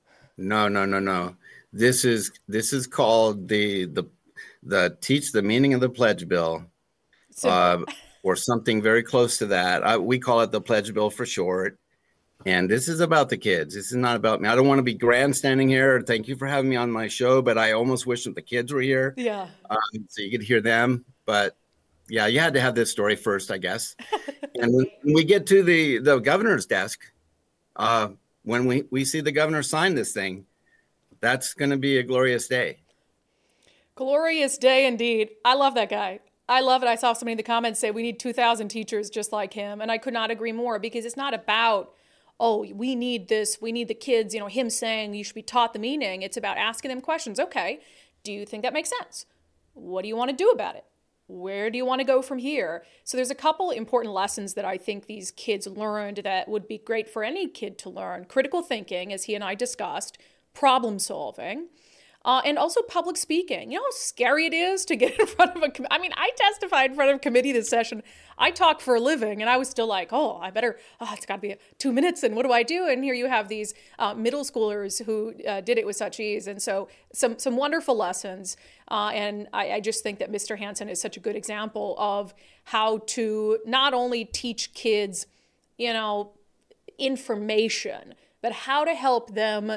[SPEAKER 2] No. This is called the Teach the Meaning of the Pledge Bill, or something very close to that. We call it the Pledge Bill for short. And this is about the kids. This is not about me. I don't want to be grandstanding here. Thank you for having me on my show, but I almost wish that the kids were here.
[SPEAKER 1] Yeah.
[SPEAKER 2] So you could hear them. But yeah, you had to have this story first, I guess. And when we get to the governor's desk, when we see the governor sign this thing, that's going to be a glorious day.
[SPEAKER 1] Glorious day indeed. I love that guy. I love it. I saw somebody in the comments say we need 2,000 teachers just like him. And I could not agree more, because it's not about, oh, we need this, we need the kids, him saying you should be taught the meaning. It's about asking them questions. Okay, do you think that makes sense? What do you want to do about it? Where do you want to go from here? So there's a couple important lessons that I think these kids learned that would be great for any kid to learn. Critical thinking, as he and I discussed, problem solving, and also public speaking. You know how scary it is to get in front of I testified in front of a committee this session. I talk for a living, and I was still like, it's got to be 2 minutes, and what do I do? And here you have these middle schoolers who did it with such ease. And so some wonderful lessons. And I just think that Mr. Hansen is such a good example of how to not only teach kids, information, but how to help them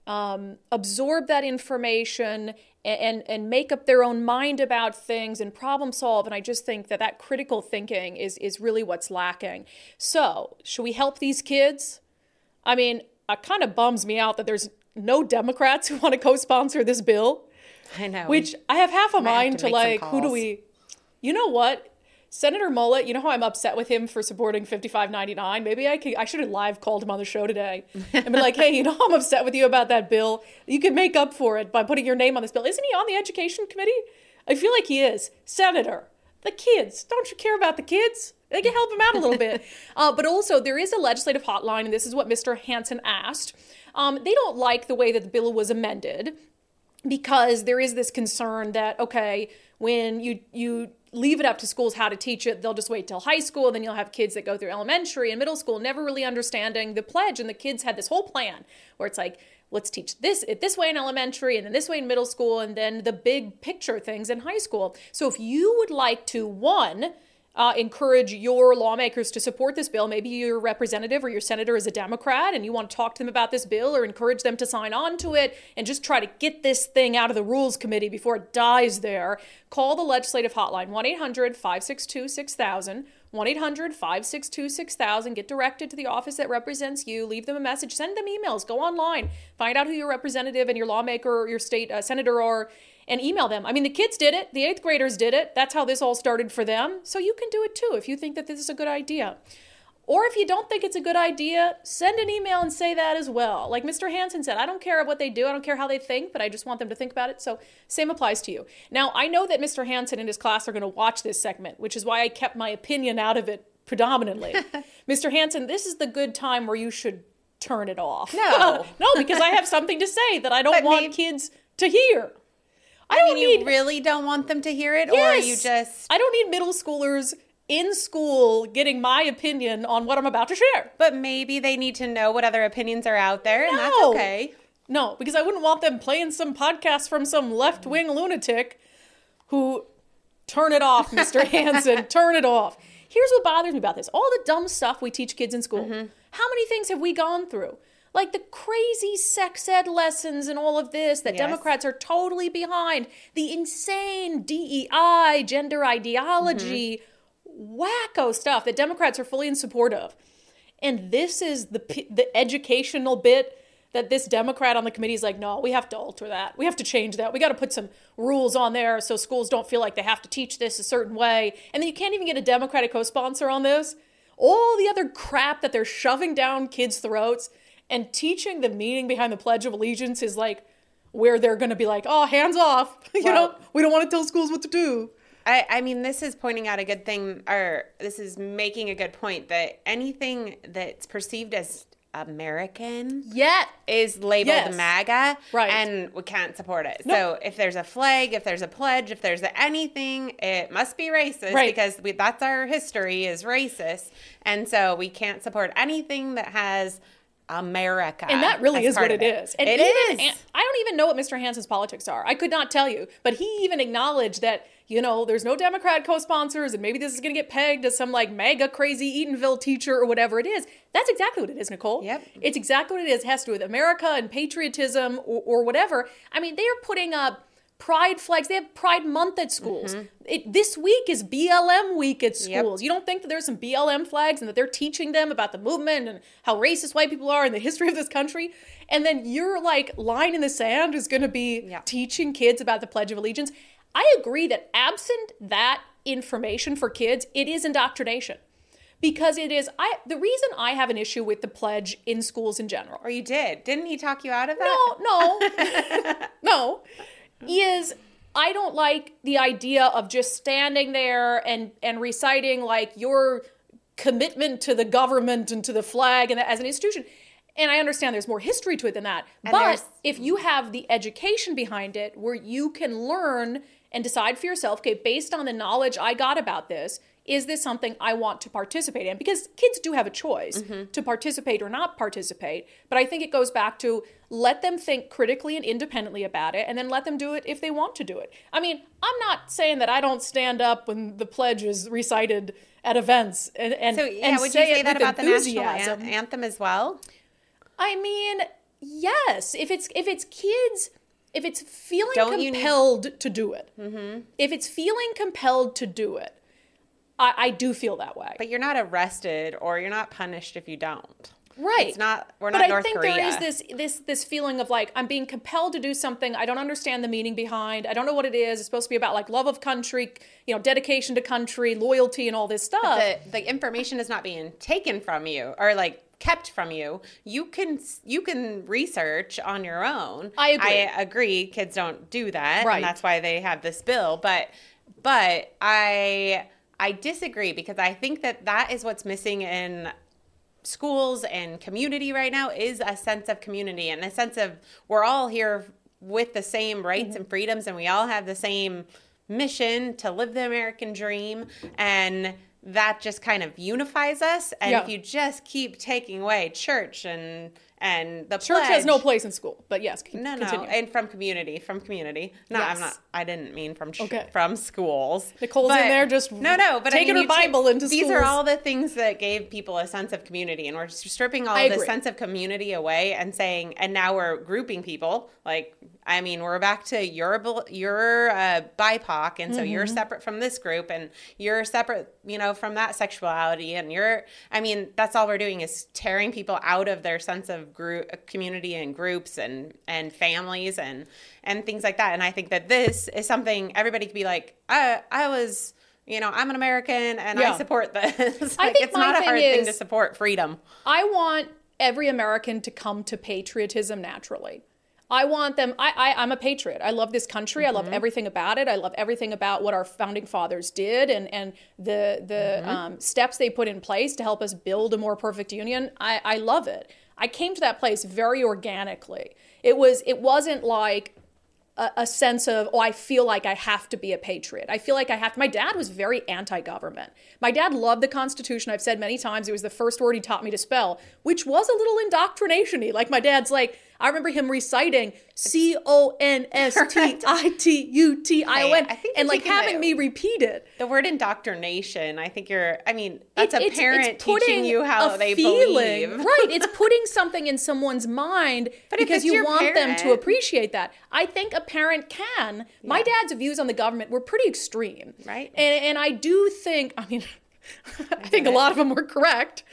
[SPEAKER 1] absorb that information and make up their own mind about things and problem solve. And I just think that critical thinking is really what's lacking. So should we help these kids? It kind of bums me out that there's no Democrats who want to co-sponsor this bill.
[SPEAKER 10] I know.
[SPEAKER 1] Which I have half a mind to
[SPEAKER 10] who do we...
[SPEAKER 1] You know what? Senator Mullet, you know how I'm upset with him for supporting 5599? Maybe I should have live called him on the show today and been like, hey, I'm upset with you about that bill. You can make up for it by putting your name on this bill. Isn't he on the Education Committee? I feel like he is. Senator, the kids. Don't you care about the kids? They can help them out a little bit. But also, there is a legislative hotline, and this is what Mr. Hansen asked. They don't like the way that the bill was amended, because there is this concern that, okay, when you leave it up to schools how to teach it, they'll just wait till high school, then you'll have kids that go through elementary and middle school never really understanding the pledge. And the kids had this whole plan where it's like, let's teach this way in elementary, and then this way in middle school, and then the big picture things in high school. So if you would like to, encourage your lawmakers to support this bill, maybe your representative or your senator is a Democrat and you want to talk to them about this bill or encourage them to sign on to it and just try to get this thing out of the Rules Committee before it dies there, call the legislative hotline, 1-800-562-6000, 1-800-562-6000. Get directed to the office that represents you. Leave them a message. Send them emails. Go online. Find out who your representative and your lawmaker or your state senator are, and email them. The kids did it. The 8th graders did it. That's how this all started for them. So you can do it too if you think that this is a good idea. Or if you don't think it's a good idea, send an email and say that as well. Like Mr. Hansen said, I don't care what they do. I don't care how they think, but I just want them to think about it. So same applies to you. Now, I know that Mr. Hansen and his class are going to watch this segment, which is why I kept my opinion out of it predominantly. Mr. Hansen, this is the good time where you should turn it off.
[SPEAKER 10] No.
[SPEAKER 1] No, because I have something to say that I don't want kids to hear.
[SPEAKER 10] You really don't want them to hear it?
[SPEAKER 1] Yes.
[SPEAKER 10] Or are you just...
[SPEAKER 1] I don't need middle schoolers in school getting my opinion on what I'm about to share.
[SPEAKER 10] But maybe they need to know what other opinions are out there, and that's okay.
[SPEAKER 1] No, because I wouldn't want them playing some podcast from some left-wing lunatic who... Turn it off, Mr. Hansen. Turn it off. here's what bothers me about this. All the dumb stuff we teach kids in school. How many things have we gone through? Like the crazy sex ed lessons and all of this that Democrats are totally behind. The insane DEI, gender ideology, wacko stuff that Democrats are fully in support of. And this is the educational bit that this Democrat on the committee is like, no, we have to alter that. We have to change that. We got to put some rules on there so schools don't feel like they have to teach this a certain way. And then you can't even get a Democratic co-sponsor on this. All the other crap that they're shoving down kids' throats and teaching the meaning behind the Pledge of Allegiance is like where they're going to be like, oh, hands off. You know, we don't want to tell schools what to do.
[SPEAKER 10] I mean, this is pointing out a good thing, or this is making a good point that anything that's perceived as American is labeled MAGA, and we can't support it. So if there's a flag, if there's a pledge, if there's anything, it must be racist because that's our history is racist. And so we can't support anything that has America.
[SPEAKER 1] And that really is what it is. And
[SPEAKER 10] it is.
[SPEAKER 1] I don't even know what Mr. Hansen's politics are. I could not tell you. But he even acknowledged that, you know, there's no Democrat co-sponsors and maybe this is going to get pegged as some like mega crazy Eatonville teacher or whatever it is. That's exactly what it is, Nicole.
[SPEAKER 10] Yep.
[SPEAKER 1] It's exactly what it is. It has to do with America and patriotism or whatever. I mean, they are putting up Pride flags. They have Pride Month at schools. This week is BLM week at schools. You don't think that there's some BLM flags and that they're teaching them about the movement and how racist white people are and the history of this country? And then your like line in the sand is going to be teaching kids about the Pledge of Allegiance. I agree that absent that information for kids, it is indoctrination. Because it is, the reason I have an issue with the pledge in schools in general.
[SPEAKER 10] Or you did. Didn't he talk you out of that?
[SPEAKER 1] No. Is I don't like the idea of just standing there and reciting like your commitment to the government and to the flag and as an institution. And I understand there's more history to it than that. But if you have the education behind it where you can learn and decide for yourself, okay, based on the knowledge I got about this, is this something I want to participate in? Because kids do have a choice to participate or not participate. But I think it goes back to let them think critically and independently about it and then let them do it if they want to do it. I mean, I'm not saying that I don't stand up when the pledge is recited at events and
[SPEAKER 10] would you say that about the national anthem as well?
[SPEAKER 1] I mean, yes. If it's kids, if it's feeling compelled to do it, if it's feeling compelled to do it, I do feel that way.
[SPEAKER 10] But you're not arrested or you're not punished if you don't.
[SPEAKER 1] Right.
[SPEAKER 10] It's not, we're
[SPEAKER 1] but
[SPEAKER 10] not North Korea.
[SPEAKER 1] But I think there is this feeling of like, I'm being compelled to do something I don't understand the meaning behind. I don't know what it is. It's supposed to be about like love of country, you know, dedication to country, loyalty and all this stuff.
[SPEAKER 10] But the information is not being taken from you or like kept from you. You can research on your own. I agree. Kids don't do that. Right. And that's why they have this bill. But I disagree because I think that is what's missing in schools and community right now is a sense of community and a sense of we're all here with the same rights and freedoms and we all have the same mission to live the American dream, and that just kind of unifies us. And if you just keep taking away church and the
[SPEAKER 1] church
[SPEAKER 10] pledge,
[SPEAKER 1] has no place in school, but yes,
[SPEAKER 10] no,
[SPEAKER 1] continue.
[SPEAKER 10] And from community. No,
[SPEAKER 1] yes.
[SPEAKER 10] I didn't mean from schools.
[SPEAKER 1] Nicole's in there just
[SPEAKER 10] but
[SPEAKER 1] taking her Bible into schools.
[SPEAKER 10] These are all the things that gave people a sense of community, and we're stripping all the sense of community away and saying, and now we're grouping people. Like, I mean, we're back to you're BIPOC, and so you're separate from this group, and you're separate, from that sexuality, and that's all we're doing is tearing people out of their sense of community and groups and families and things like that. And I think that this is something everybody could be like, I'm an American and I support this. Like, it's not a hard thing to support freedom.
[SPEAKER 1] I want every American to come to patriotism naturally. I want them, I'm a patriot. I love this country. I love everything about it. I love everything about what our founding fathers did and the steps they put in place to help us build a more perfect union. I love it. I came to that place very organically. It wasn't like a sense of, I feel like I have to be a patriot. I feel like I have to. My dad was very anti-government. My dad loved the Constitution. I've said many times it was the first word he taught me to spell, which was a little indoctrination-y. Like my dad's like, I remember him reciting CONSTITUTION and like having me repeat it.
[SPEAKER 10] The word indoctrination, I think that's a parent teaching you how they believe.
[SPEAKER 1] Right. It's putting something in someone's mind because you want them to appreciate that. I think a parent can. My dad's views on the government were pretty extreme.
[SPEAKER 10] Right.
[SPEAKER 1] And I do think, I think a lot of them were correct,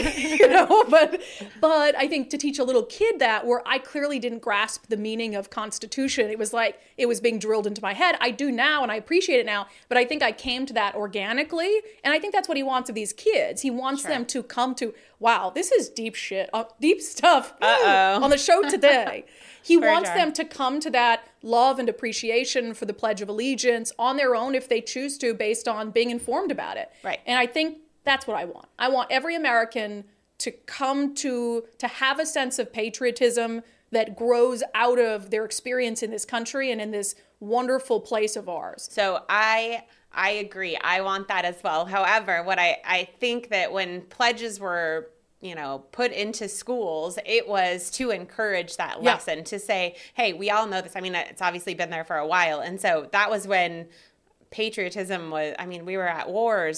[SPEAKER 1] but I think to teach a little kid that, where I clearly didn't grasp the meaning of Constitution, it was like it was being drilled into my head. I do now, and I appreciate it now, but I think I came to that organically, and I think that's what he wants of these kids. He wants them to come to, wow, this is deep shit, deep stuff on the show today. He wants them to come to that love and appreciation for the Pledge of Allegiance on their own if they choose to, based on being informed about it.
[SPEAKER 10] Right.
[SPEAKER 1] And I think that's what I want. I want every American to come to have a sense of patriotism that grows out of their experience in this country and in this wonderful place of ours.
[SPEAKER 10] So I agree. I want that as well. However, what I think that when pledges were put into schools, it was to encourage that lesson, to say, hey, we all know this. It's obviously been there for a while. And so that was when patriotism was, we were at wars.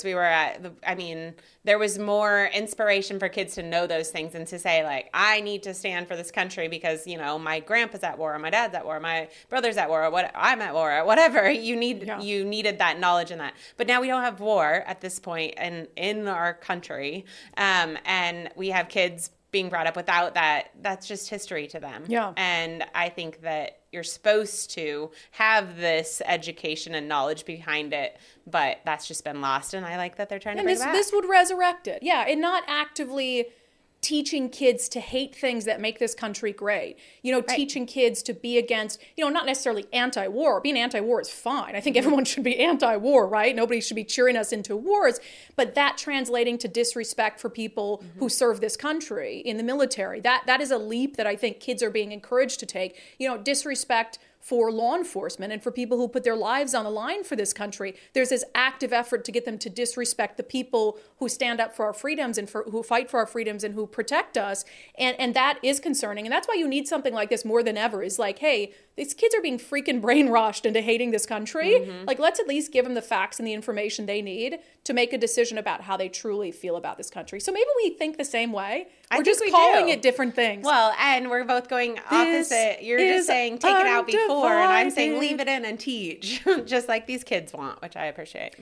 [SPEAKER 10] There was more inspiration for kids to know those things and to say, like, I need to stand for this country because, my grandpa's at war, or my dad's at war, my brother's at war, or I'm at war, or whatever. You needed that knowledge and that. But now we don't have war at this point in our country. And we have kids being brought up without that. That's just history to them.
[SPEAKER 1] Yeah.
[SPEAKER 10] And I think that you're supposed to have this education and knowledge behind it, but that's just been lost. And I like that they're trying to bring it back.
[SPEAKER 1] This would resurrect it. Yeah. And not actively teaching kids to hate things that make this country great. Teaching kids to be against, not necessarily anti-war. Being anti-war is fine. I think everyone should be anti-war, right? Nobody should be cheering us into wars. But that translating to disrespect for people who serve this country in the military, that is a leap that I think kids are being encouraged to take. Disrespect for law enforcement and for people who put their lives on the line for this country. There's this active effort to get them to disrespect the people who stand up for our freedoms and who fight for our freedoms and who protect us. And that is concerning. And that's why you need something like this more than ever, is like, hey, these kids are being freaking brainwashed into hating this country. Like, let's at least give them the facts and the information they need to make a decision about how they truly feel about this country. So maybe we think the same way. We're just calling it different things.
[SPEAKER 10] Well, and we're both going opposite. You're just saying take it out before, and I'm saying leave it in and teach, just like these kids want, which I appreciate.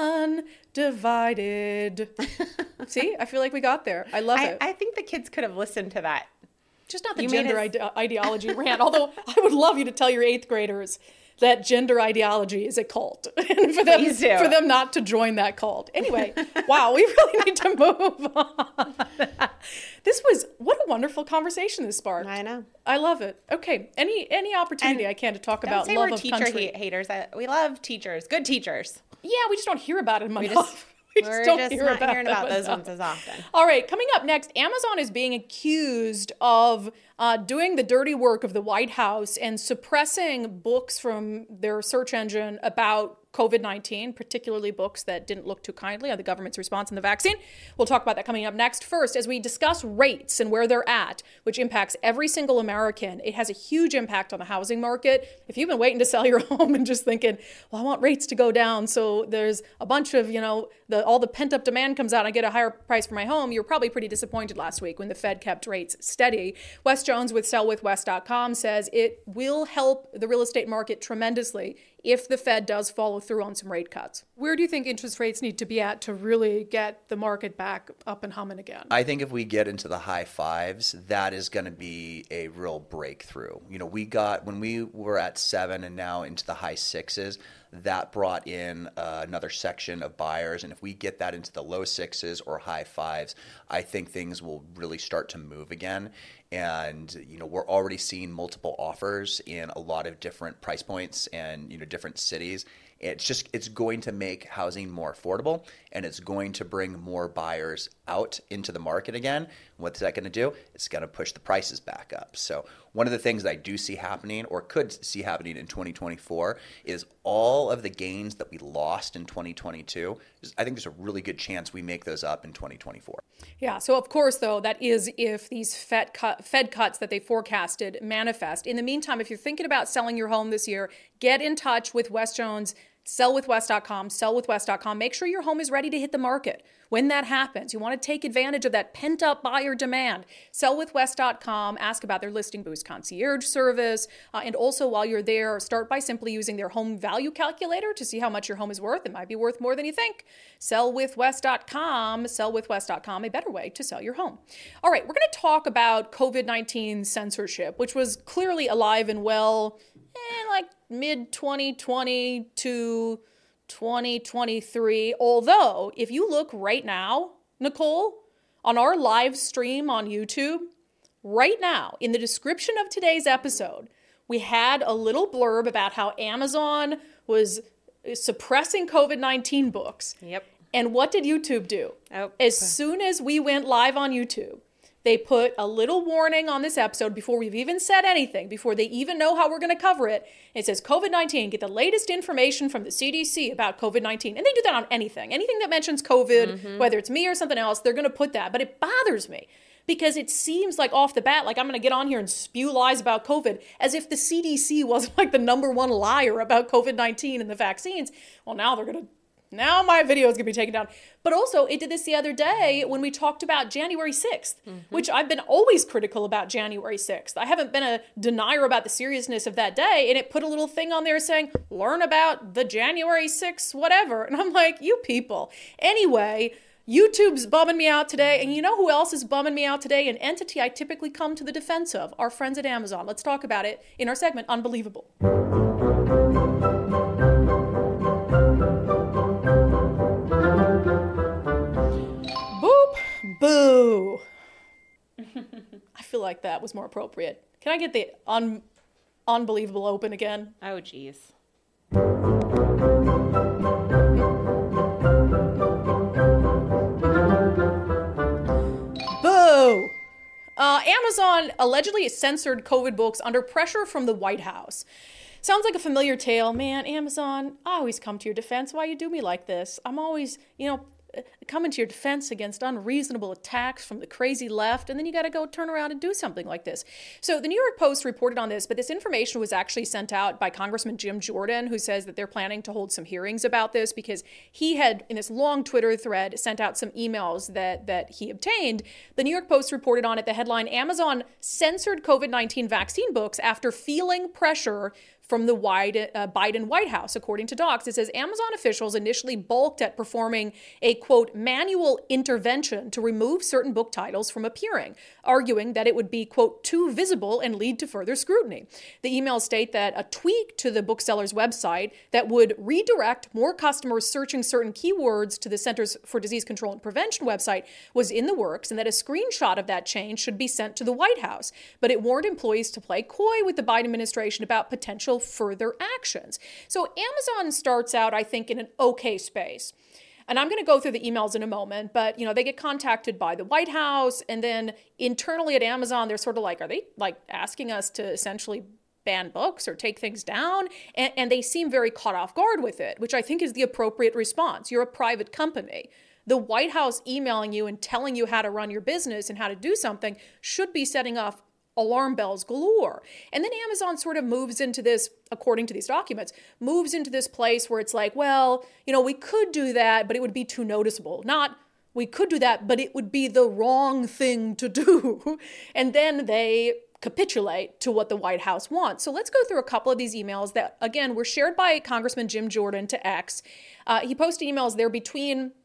[SPEAKER 1] Undivided. See, I feel like we got there. I love it.
[SPEAKER 10] I think the kids could have listened to that.
[SPEAKER 1] Just not the gender ideology rant, although I would love you to tell your 8th graders that gender ideology is a cult, and for them not to join that cult. Anyway, wow, we really need to move on. What a wonderful conversation this sparked.
[SPEAKER 10] I know.
[SPEAKER 1] I love it. Okay, any opportunity I can to talk about love of country.
[SPEAKER 10] Haters. We love teachers, good teachers.
[SPEAKER 1] Yeah, we just don't hear about it enough. We're just not hearing about
[SPEAKER 10] those ones as often.
[SPEAKER 1] All right, coming up next, Amazon is being accused of doing the dirty work of the White House and suppressing books from their search engine about COVID-19, particularly books that didn't look too kindly on the government's response in the vaccine. We'll talk about that coming up next. First, as we discuss rates and where they're at, which impacts every single American, it has a huge impact on the housing market. If you've been waiting to sell your home and just thinking, well, I want rates to go down, so there's a bunch of, all the pent-up demand comes out and I get a higher price for my home, you're probably pretty disappointed last week when the Fed kept rates steady. Wes Jones with sellwithwes.com says it will help the real estate market tremendously if the Fed does follow through on some rate cuts. Where do you think interest rates need to be at to really get the market back up and humming again?
[SPEAKER 11] I think if we get into the high 5s, that is going to be a real breakthrough. When we were at 7 and now into the high 6s, that brought in another section of buyers. And if we get that into the low 6s or high 5s, I think things will really start to move again. And, we're already seeing multiple offers in a lot of different price points and, different cities. It's going to make housing more affordable, and it's going to bring more buyers out into the market again. What's that going to do? It's going to push the prices back up. So one of the things that I do see happening, or could see happening in 2024, is all of the gains that we lost in 2022. I think there's a really good chance we make those up in 2024.
[SPEAKER 1] Yeah. So of course, though, that is if these Fed cuts that they forecasted manifest. In the meantime, if you're thinking about selling your home this year, get in touch with Wes Jones. Sellwithwes.com, sellwithwes.com. Make sure your home is ready to hit the market. When that happens, you want to take advantage of that pent-up buyer demand. Sellwithwes.com. Ask about their Listing Boost concierge service. And also, while you're there, start by simply using their home value calculator to see how much your home is worth. It might be worth more than you think. Sellwithwes.com. Sellwithwes.com, a better way to sell your home. All right, we're going to talk about COVID-19 censorship, which was clearly alive and well like mid-2020 to 2023. Although, if you look right now, Nicole, on our live stream on YouTube, right now, in the description of today's episode, we had a little blurb about how Amazon was suppressing COVID-19 books.
[SPEAKER 10] Yep.
[SPEAKER 1] And what did YouTube do? As soon as we went live on YouTube, they put a little warning on this episode before we've even said anything, before they even know how we're going to cover it. It says COVID-19, get the latest information from the CDC about COVID-19. And they do that on anything. Anything that mentions COVID, whether it's me or something else, they're going to put that. But it bothers me because it seems like off the bat, like I'm going to get on here and spew lies about COVID as if the CDC wasn't like the number one liar about COVID-19 and the vaccines. Well, now my video is going to be taken down. But also, it did this the other day when we talked about January 6th, which I've been always critical about January 6th. I haven't been a denier about the seriousness of that day. And it put a little thing on there saying, learn about the January 6th, whatever. And I'm like, you people. Anyway, YouTube's bumming me out today. And you know who else is bumming me out today? An entity I typically come to the defense of, our friends at Amazon. Let's talk about it in our segment, Unbelievable. Boo. I feel like that was more appropriate. Can I get the unbelievable open again?
[SPEAKER 10] Oh, geez.
[SPEAKER 1] Boo. Amazon allegedly censored COVID books under pressure from the White House. Sounds like a familiar tale. Man, Amazon, I always come to your defense. Why you do me like this? I'm always, coming to your defense against unreasonable attacks from the crazy left, and then you got to go turn around and do something like this. So the New York Post reported on this, but this information was actually sent out by Congressman Jim Jordan, who says that they're planning to hold some hearings about this because he had, in this long Twitter thread, sent out some emails that he obtained. The New York Post reported on it, the headline, Amazon censored COVID-19 vaccine books after feeling pressure from the Biden White House. According to Docs, it says Amazon officials initially balked at performing a, quote, manual intervention to remove certain book titles from appearing, arguing that it would be, quote, too visible and lead to further scrutiny. The emails state that a tweak to the bookseller's website that would redirect more customers searching certain keywords to the Centers for Disease Control and Prevention website was in the works, and that a screenshot of that change should be sent to the White House. But it warned employees to play coy with the Biden administration about potential further actions. So Amazon starts out, I think, in an okay space. And I'm going to go through the emails in a moment, but, they get contacted by the White House, and then internally at Amazon, they're sort of like, are they asking us to essentially ban books or take things down? And they seem very caught off guard with it, which I think is the appropriate response. You're a private company. The White House emailing you and telling you how to run your business and how to do something should be setting off alarm bells galore. And then Amazon sort of moves into this, according to these documents, moves into this place where it's like, well, we could do that, but it would be too noticeable. Not, we could do that, but it would be the wrong thing to do. And then they capitulate to what the White House wants. So let's go through a couple of these emails that, again, were shared by Congressman Jim Jordan to X. He posted emails there between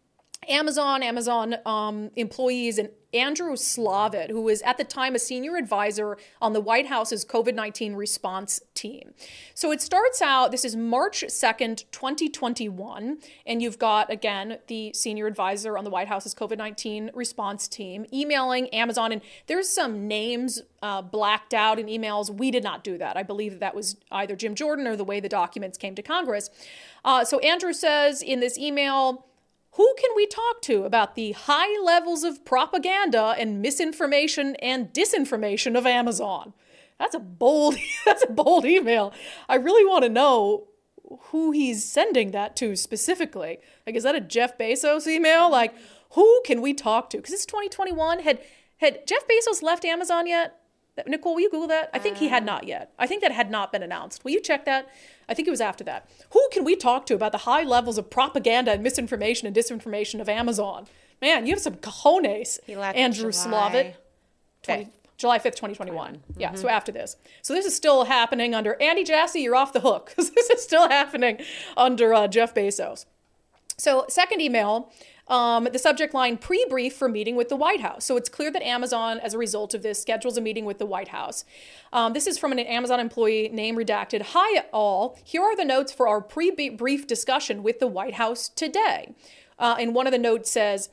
[SPEAKER 1] Amazon employees, and Andrew Slavitt, who was at the time a senior advisor on the White House's COVID-19 response team. So it starts out, this is March 2nd, 2021, and you've got, again, the senior advisor on the White House's COVID-19 response team emailing Amazon, and there's some names blacked out in emails. We did not do that. I believe that was either Jim Jordan or the way the documents came to Congress. So Andrew says in this email, who can we talk to about the high levels of propaganda and misinformation and disinformation of Amazon? That's a bold email. I really want to know who he's sending that to specifically. Like, is that a Jeff Bezos email? Like, who can we talk to? Because it's 2021. Had Jeff Bezos left Amazon yet? Nicole, will you Google that? I think he had not yet. I think that had not been announced. Will you check that? I think it was after that. Who can we talk to about the high levels of propaganda and misinformation and disinformation of Amazon? Man, you have some cojones, Andrew Slavitt. July 5th, 2021. Mm-hmm. Yeah, so after this. So this is still happening under Andy Jassy, you're off the hook, because this is still happening under Jeff Bezos. So second email, the subject line, pre-brief for meeting with the White House. So it's clear that Amazon, as a result of this, schedules a meeting with the White House. This is from an Amazon employee, name redacted. Hi, all. Here are the notes for our pre-brief discussion with the White House today. And one of the notes says,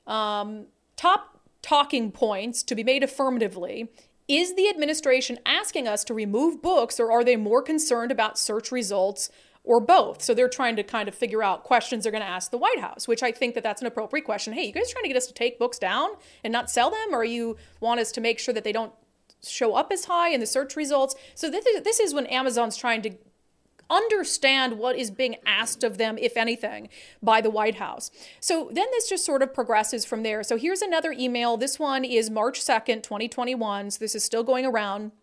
[SPEAKER 1] top talking points to be made affirmatively. Is the administration asking us to remove books, or are they more concerned about search results, or both? So they're trying to kind of figure out questions they're going to ask the White House, which I think that that's an appropriate question. Hey, you guys trying to get us to take books down and not sell them? Or you want us to make sure that they don't show up as high in the search results? So this is when Amazon's trying to understand what is being asked of them, if anything, by the White House. So then this just sort of progresses from there. So here's another email. This one is March 2nd, 2021. So this is still going around.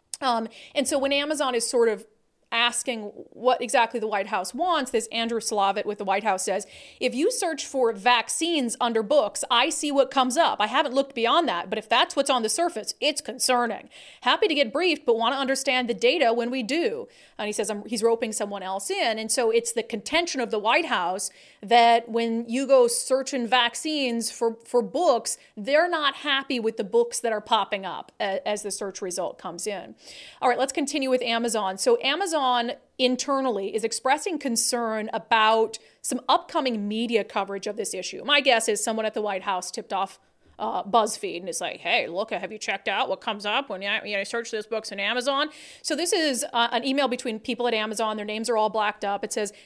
[SPEAKER 1] And so when Amazon is sort of asking what exactly the White House wants, this Andrew Slavitt with the White House says, if you search for vaccines under books, I see what comes up. I haven't looked beyond that, but if that's what's on the surface, it's concerning. Happy to get briefed, but want to understand the data when we do. And he says he's roping someone else in. And so it's the contention of the White House that when you go searching vaccines for books, they're not happy with the books that are popping up as the search result comes in. All right, let's continue with Amazon. So Amazon internally is expressing concern about some upcoming media coverage of this issue. My guess is someone at the White House tipped off BuzzFeed and is like, hey, look, have you checked out what comes up when you search those books on Amazon? So this is an email between people at Amazon. Their names are all blacked out. It says,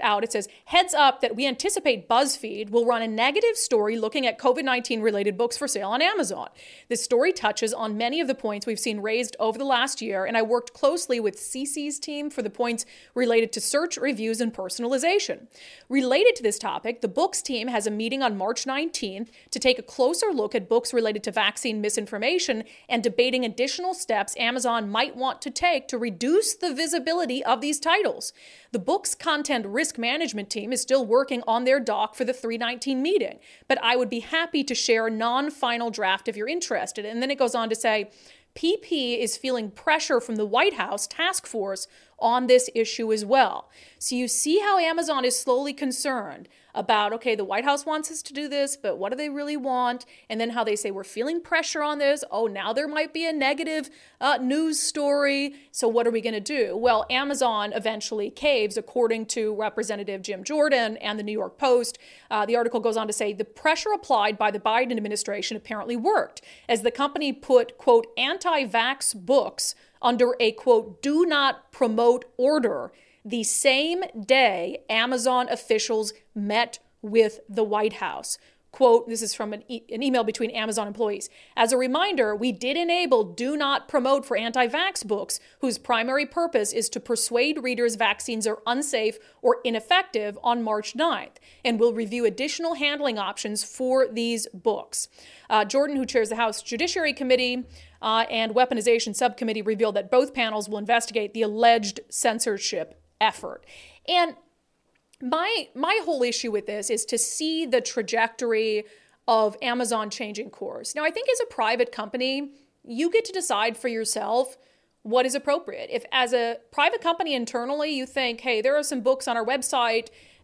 [SPEAKER 1] heads up that we anticipate BuzzFeed will run a negative story looking at COVID-19 related books for sale on Amazon. This story touches on many of the points we've seen raised over the last year, and I worked closely with CC's team for the points related to search, reviews, and personalization. Related to this topic, the books team has a meeting on March 19th to take a closer look at books related to vaccine misinformation and debating additional steps Amazon might want to take to reduce the visibility of these titles. The book's content risk management team is still working on their doc for the 319 meeting, but I would be happy to share a non-final draft if you're interested. And then it goes on to say, PP is feeling pressure from the White House task force on this issue as well. So you see how Amazon is slowly concerned about, okay, the White House wants us to do this, but what do they really want? And then how they say, we're feeling pressure on this. Oh, now there might be a negative news story. So what are we going to do? Well, Amazon eventually caves, according to Representative Jim Jordan and the New York Post. The article goes on to say, the pressure applied by the Biden administration apparently worked, as the company put, quote, anti-vax books under a, quote, do not promote order the same day Amazon officials met with the White House. Quote, this is from an email between Amazon employees. As a reminder, we did enable do not promote for anti-vax books, whose primary purpose is to persuade readers vaccines are unsafe or ineffective on March 9th, and will review additional handling options for these books. Jordan, who chairs the House Judiciary Committee and Weaponization Subcommittee, revealed that both panels will investigate the alleged censorship effort. And my whole issue with this is to see the trajectory of Amazon changing course. Now, I think as a private company, you get to decide for yourself what is appropriate. If as a private company internally, you think, hey, there are some books on our website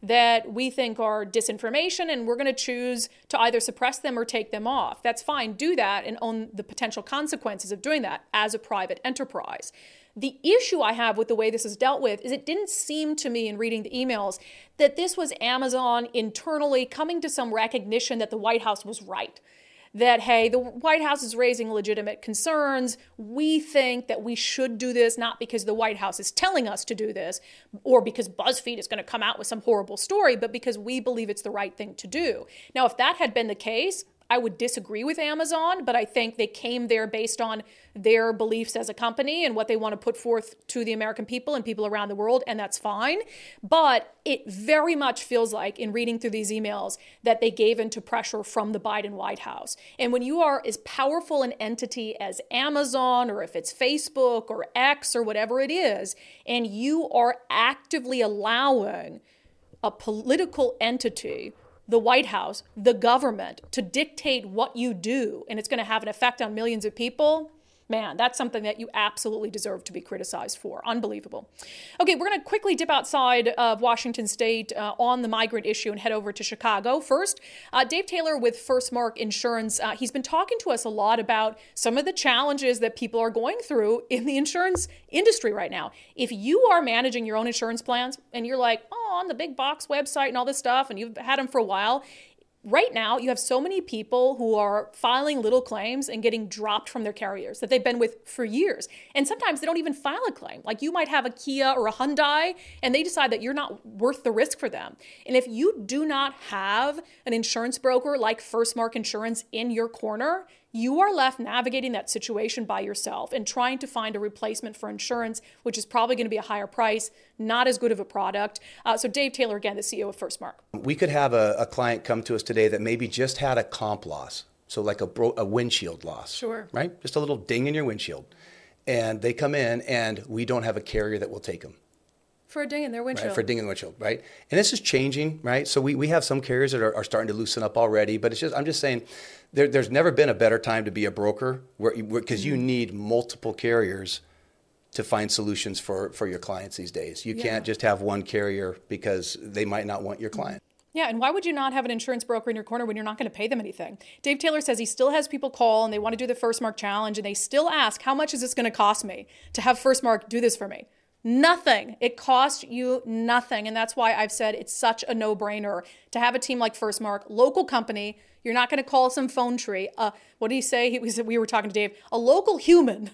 [SPEAKER 1] that we think are disinformation, and we're going to choose to either suppress them or take them off. That's fine. Do that and own the potential consequences of doing that as a private enterprise. The issue I have with the way this is dealt with is it didn't seem to me in reading the emails that this was Amazon internally coming to some recognition that the White House was right. That, hey, the White House is raising legitimate concerns. We think that we should do this, not because the White House is telling us to do this or because BuzzFeed is going to come out with some horrible story, but because we believe it's the right thing to do. Now, if that had been the case, I would disagree with Amazon, but I think they came there based on their beliefs as a company and what they want to put forth to the American people and people around the world, and that's fine. But it very much feels like, in reading through these emails, that they gave into pressure from the Biden White House. And when you are as powerful an entity as Amazon, or if it's Facebook or X or whatever it is, and you are actively allowing a political entity, the White House, the government, to dictate what you do, and it's going to have an effect on millions of people, man, that's something that you absolutely deserve to be criticized for. Unbelievable. Okay, we're going to quickly dip outside of Washington State on the migrant issue and head over to Chicago. First, Dave Taylor with FirstMark Insurance. He's been talking to us a lot about some of the challenges that people are going through in the insurance industry right now. If you are managing your own insurance plans and you're like, oh, on the big box website and all this stuff, and you've had them for a while, right now, you have so many people who are filing little claims and getting dropped from their carriers that they've been with for years. And sometimes they don't even file a claim. Like, you might have a Kia or a Hyundai, and they decide that you're not worth the risk for them. And if you do not have an insurance broker like FirstMark Insurance in your corner, you are left navigating that situation by yourself and trying to find a replacement for insurance, which is probably going to be a higher price, not as good of a product. So Dave Taylor, again, the CEO of FirstMark.
[SPEAKER 12] We could have a client come to us today that maybe just had a comp loss, so like a windshield loss. Sure. Right? Just a little ding in your windshield. And they come in, and we don't have a carrier that will take them.
[SPEAKER 1] For a ding in their windshield.
[SPEAKER 12] Right, for a ding in the windshield, right? And this is changing, right? So we have some carriers that are starting to loosen up already, but I'm just saying there's never been a better time to be a broker because you need multiple carriers to find solutions for your clients these days. You can't just have one carrier because they might not want your client.
[SPEAKER 1] Yeah, and why would you not have an insurance broker in your corner when you're not going to pay them anything? Dave Taylor says he still has people call and they want to do the FirstMark challenge, and they still ask, how much is this going to cost me to have FirstMark do this for me? Nothing. It costs you nothing. And that's why I've said it's such a no-brainer to have a team like FirstMark, local company. You're not going to call some phone tree. What did he say? We were talking to Dave. A local human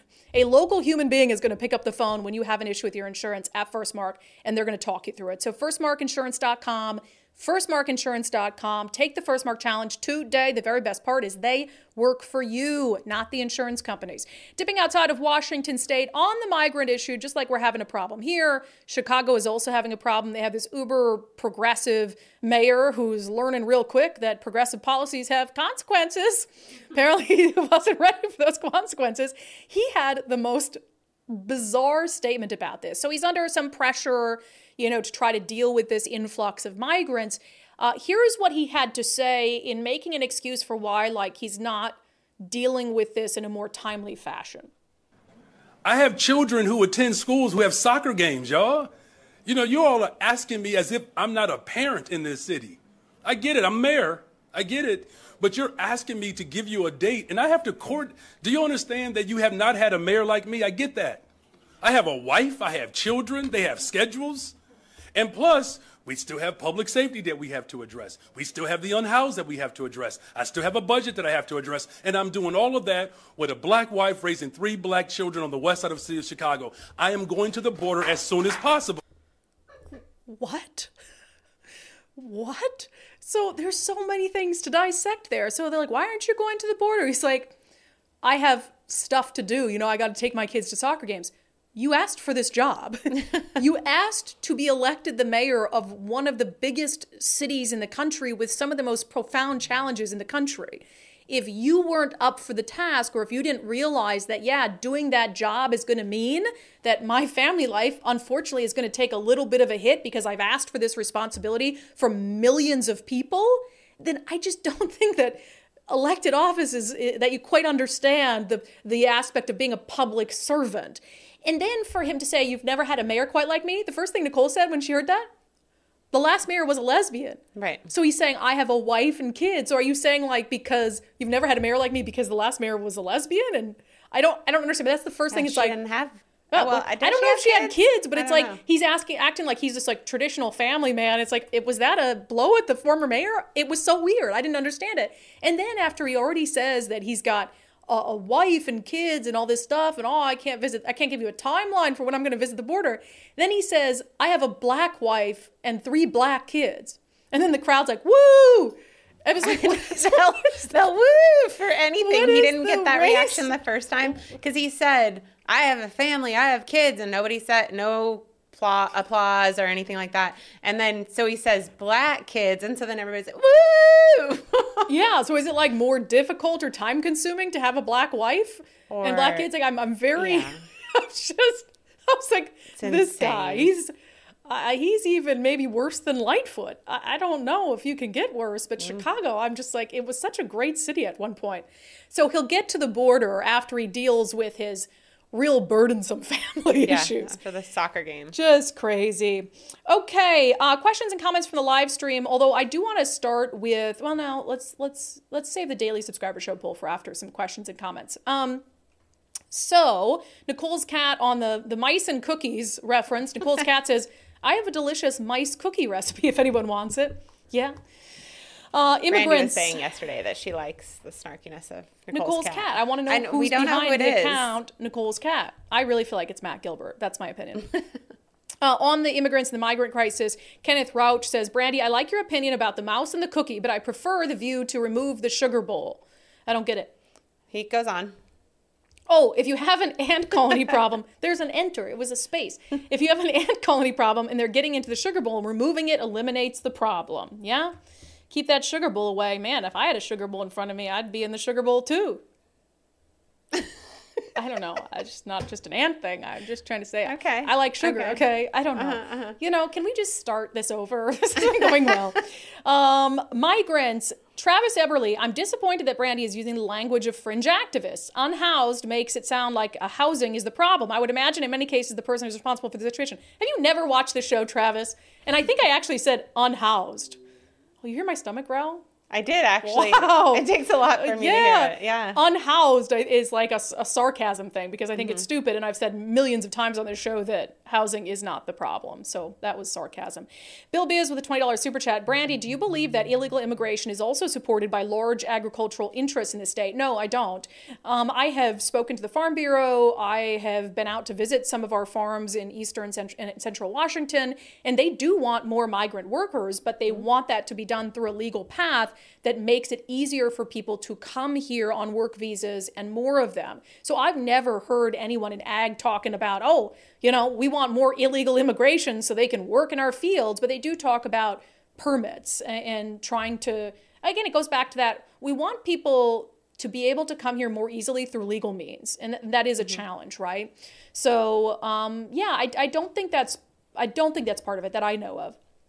[SPEAKER 1] being is going to pick up the phone when you have an issue with your insurance at FirstMark, and they're going to talk you through it. So firstmarkinsurance.com, firstmarkinsurance.com. Take the FirstMark challenge today. The very best part is they work for you, not the insurance companies. Dipping outside of Washington State on the migrant issue, just like we're having a problem here, Chicago is also having a problem. They have this uber progressive mayor who's learning real quick that progressive policies have consequences. Apparently he wasn't ready for those consequences. He had the most bizarre statement about this. So he's under some pressure, to try to deal with this influx of migrants. Here is what he had to say in making an excuse for why, he's not dealing with this in a more timely fashion.
[SPEAKER 13] I have children who attend schools who have soccer games, y'all. You all are asking me as if I'm not a parent in this city. I get it. I'm mayor. I get it. But you're asking me to give you a date, and I have to court. Do you understand that you have not had a mayor like me? I get that. I have a wife. I have children. They have schedules. And plus, we still have public safety that we have to address. We still have the unhoused that we have to address. I still have a budget that I have to address. And I'm doing all of that with a black wife raising 3 black children on the west side of the city of Chicago. I am going to the border as soon as possible.
[SPEAKER 1] What? So there's so many things to dissect there. So they're like, why aren't you going to the border? He's like, I have stuff to do. I got to take my kids to soccer games. You asked for this job. You asked to be elected the mayor of one of the biggest cities in the country with some of the most profound challenges in the country. If you weren't up for the task, or if you didn't realize that, doing that job is going to mean that my family life, unfortunately, is going to take a little bit of a hit because I've asked for this responsibility for millions of people, then I just don't think that elected office is that you quite understand the aspect of being a public servant. And then for him to say, you've never had a mayor quite like me, the first thing Nicole said when she heard that, The last mayor was a lesbian.
[SPEAKER 10] Right.
[SPEAKER 1] So he's saying, I have a wife and kids. So are you saying like, because you've never had a mayor like me because the last mayor was a lesbian? And I don't understand. But that's the first thing. It's like,
[SPEAKER 10] didn't have.
[SPEAKER 1] I don't know if she had kids, but it's like he's acting like he's this like traditional family man. It's like, was that a blow at the former mayor? It was so weird. I didn't understand it. And then after he already says that he's got a wife and kids and all this stuff, and I can't give you a timeline for when I'm going to visit the border. Then he says, I have a black wife and 3 black kids. And then the crowd's like, woo! I was like,
[SPEAKER 10] the woo for anything. He didn't get that reaction the first time because he said, I have a family, I have kids, and nobody said no applause or anything like that. And then so he says black kids, and so then everybody's like, woo!
[SPEAKER 1] Yeah, so is it like more difficult or time consuming to have a black wife and black kids? Like I'm very, yeah. I was like, this guy, he's even maybe worse than Lightfoot. I don't know if you can get worse, but Chicago, I'm just like, it was such a great city at one point. So he'll get to the border after he deals with his real burdensome family issues.
[SPEAKER 10] After the soccer game.
[SPEAKER 1] Just crazy. Okay, questions and comments from the live stream. Although I do want to start with, well, now let's save the daily subscriber show poll for after some questions and comments. So Nicole's cat on the mice and cookies reference. Nicole's cat says, I have a delicious mice cookie recipe if anyone wants it. Yeah. Immigrants.
[SPEAKER 10] Randy was saying yesterday that she likes the snarkiness of Nicole's cat.
[SPEAKER 1] I want to know who's behind the account Nicole's cat. I really feel like it's Matt Gilbert. That's my opinion. On the immigrants and the migrant crisis, Kenneth Rauch says, Brandy, I like your opinion about the mouse and the cookie, but I prefer the view to remove the sugar bowl. I don't get it.
[SPEAKER 10] He goes on.
[SPEAKER 1] Oh, if you have an ant colony problem, there's an enter. It was a space. If you have an ant colony problem and they're getting into the sugar bowl, removing it eliminates the problem. Yeah? Keep that sugar bowl away. Man, if I had a sugar bowl in front of me, I'd be in the sugar bowl too. I don't know. It's just not just an ant thing. I'm just trying to say,
[SPEAKER 10] okay,
[SPEAKER 1] I like sugar, okay? I don't know. You know, can we just start this over? This isn't going well. Migrants. Travis Eberly, I'm disappointed that Brandy is using the language of fringe activists. Unhoused makes it sound like housing is the problem. I would imagine in many cases the person who's responsible for the situation. Have you never watched the show, Travis? And I think I actually said unhoused. Oh, you hear my stomach growl?
[SPEAKER 10] I did, actually.
[SPEAKER 1] Wow.
[SPEAKER 10] It takes a lot for me to hear it. Yeah.
[SPEAKER 1] Unhoused is like a sarcasm thing because I think it's stupid. And I've said millions of times on this show that housing is not the problem. So that was sarcasm. Bill Biz with a $20 super chat. Brandy, do you believe that illegal immigration is also supported by large agricultural interests in the state? No, I don't. I have spoken to the Farm Bureau. I have been out to visit some of our farms in eastern and central Washington. And they do want more migrant workers, but they want that to be done through a legal path that makes it easier for people to come here on work visas and more of them. So I've never heard anyone in ag talking about, oh, you know, we want more illegal immigration so they can work in our fields, but they do talk about permits and trying to, again, it goes back to that. We want people to be able to come here more easily through legal means. And that is a challenge, right? So, I don't think that's part of it that I know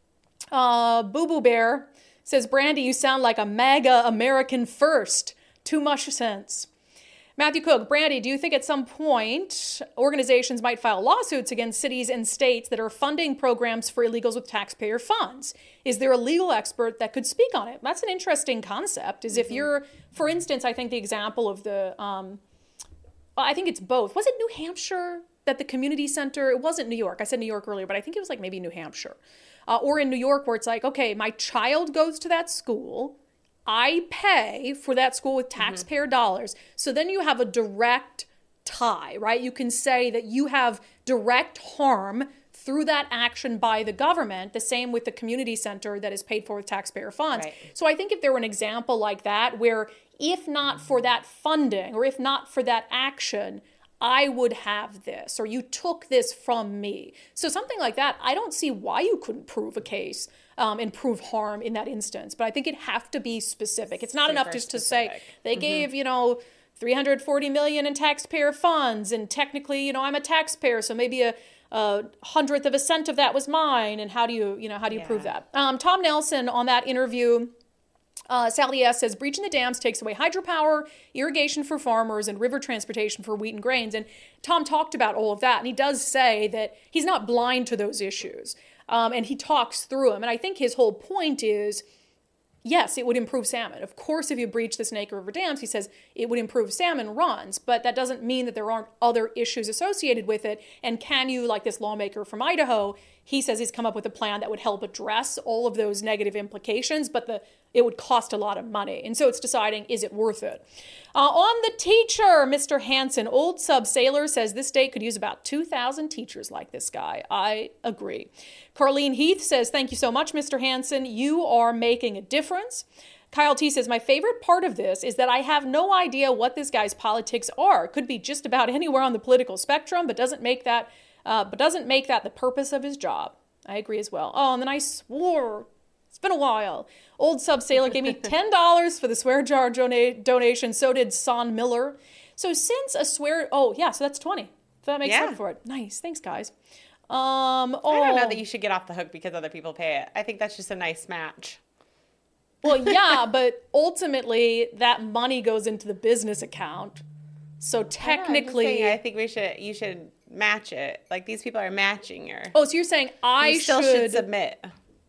[SPEAKER 1] of. Boo Boo Bear says, Brandy, you sound like a MAGA American first. Too much sense. Matthew Cook, Brandy, do you think at some point organizations might file lawsuits against cities and states that are funding programs for illegals with taxpayer funds? Is there a legal expert that could speak on it? That's an interesting concept. If you're, for instance, I think the example of the, I think it's both. Was it New Hampshire that the community center, it wasn't New York. I said New York earlier, but I think it was like maybe New Hampshire. Or in New York where it's like, okay, my child goes to that school. I pay for that school with taxpayer dollars. So then you have a direct tie, right? You can say that you have direct harm through that action by the government, the same with the community center that is paid for with taxpayer funds. Right. So I think if there were an example like that, where if not for that funding or if not for that action, I would have this, or you took this from me. So something like that, I don't see why you couldn't prove a case and prove harm in that instance. But I think it'd have to be specific. It's not enough just to say they gave, $340 million in taxpayer funds, and technically, I'm a taxpayer, so maybe a 100th of a cent of that was mine. And how do you prove that? Tom Nelson on that interview. Sally S. says, breaching the dams takes away hydropower, irrigation for farmers, and river transportation for wheat and grains. And Tom talked about all of that, and he does say that he's not blind to those issues. And he talks through them. And I think his whole point is, yes, it would improve salmon. Of course, if you breach the Snake River dams, he says it would improve salmon runs, but that doesn't mean that there aren't other issues associated with it. And can you, like this lawmaker from Idaho, he says he's come up with a plan that would help address all of those negative implications, but it would cost a lot of money. And so it's deciding, is it worth it? On the teacher, Mr. Hansen, Old Sub Sailor says this state could use about 2,000 teachers like this guy. I agree. Carlene Heath says, thank you so much, Mr. Hansen. You are making a difference. Kyle T says, my favorite part of this is that I have no idea what this guy's politics are. Could be just about anywhere on the political spectrum, but doesn't make that the purpose of his job. I agree as well. Oh, and then I swore. It's been a while. Old Sub Sailor gave me $10 for the swear jar donation. So did Son Miller. So since a swear... Oh, yeah, so that's 20. So that makes up for it. Nice. Thanks, guys.
[SPEAKER 10] I don't know that you should get off the hook because other people pay it. I think that's just a nice match.
[SPEAKER 1] Well, yeah, but ultimately that money goes into the business account. So technically...
[SPEAKER 10] I think you should match it. Like, these people are matching her.
[SPEAKER 1] Oh, so you're saying
[SPEAKER 10] you still should submit.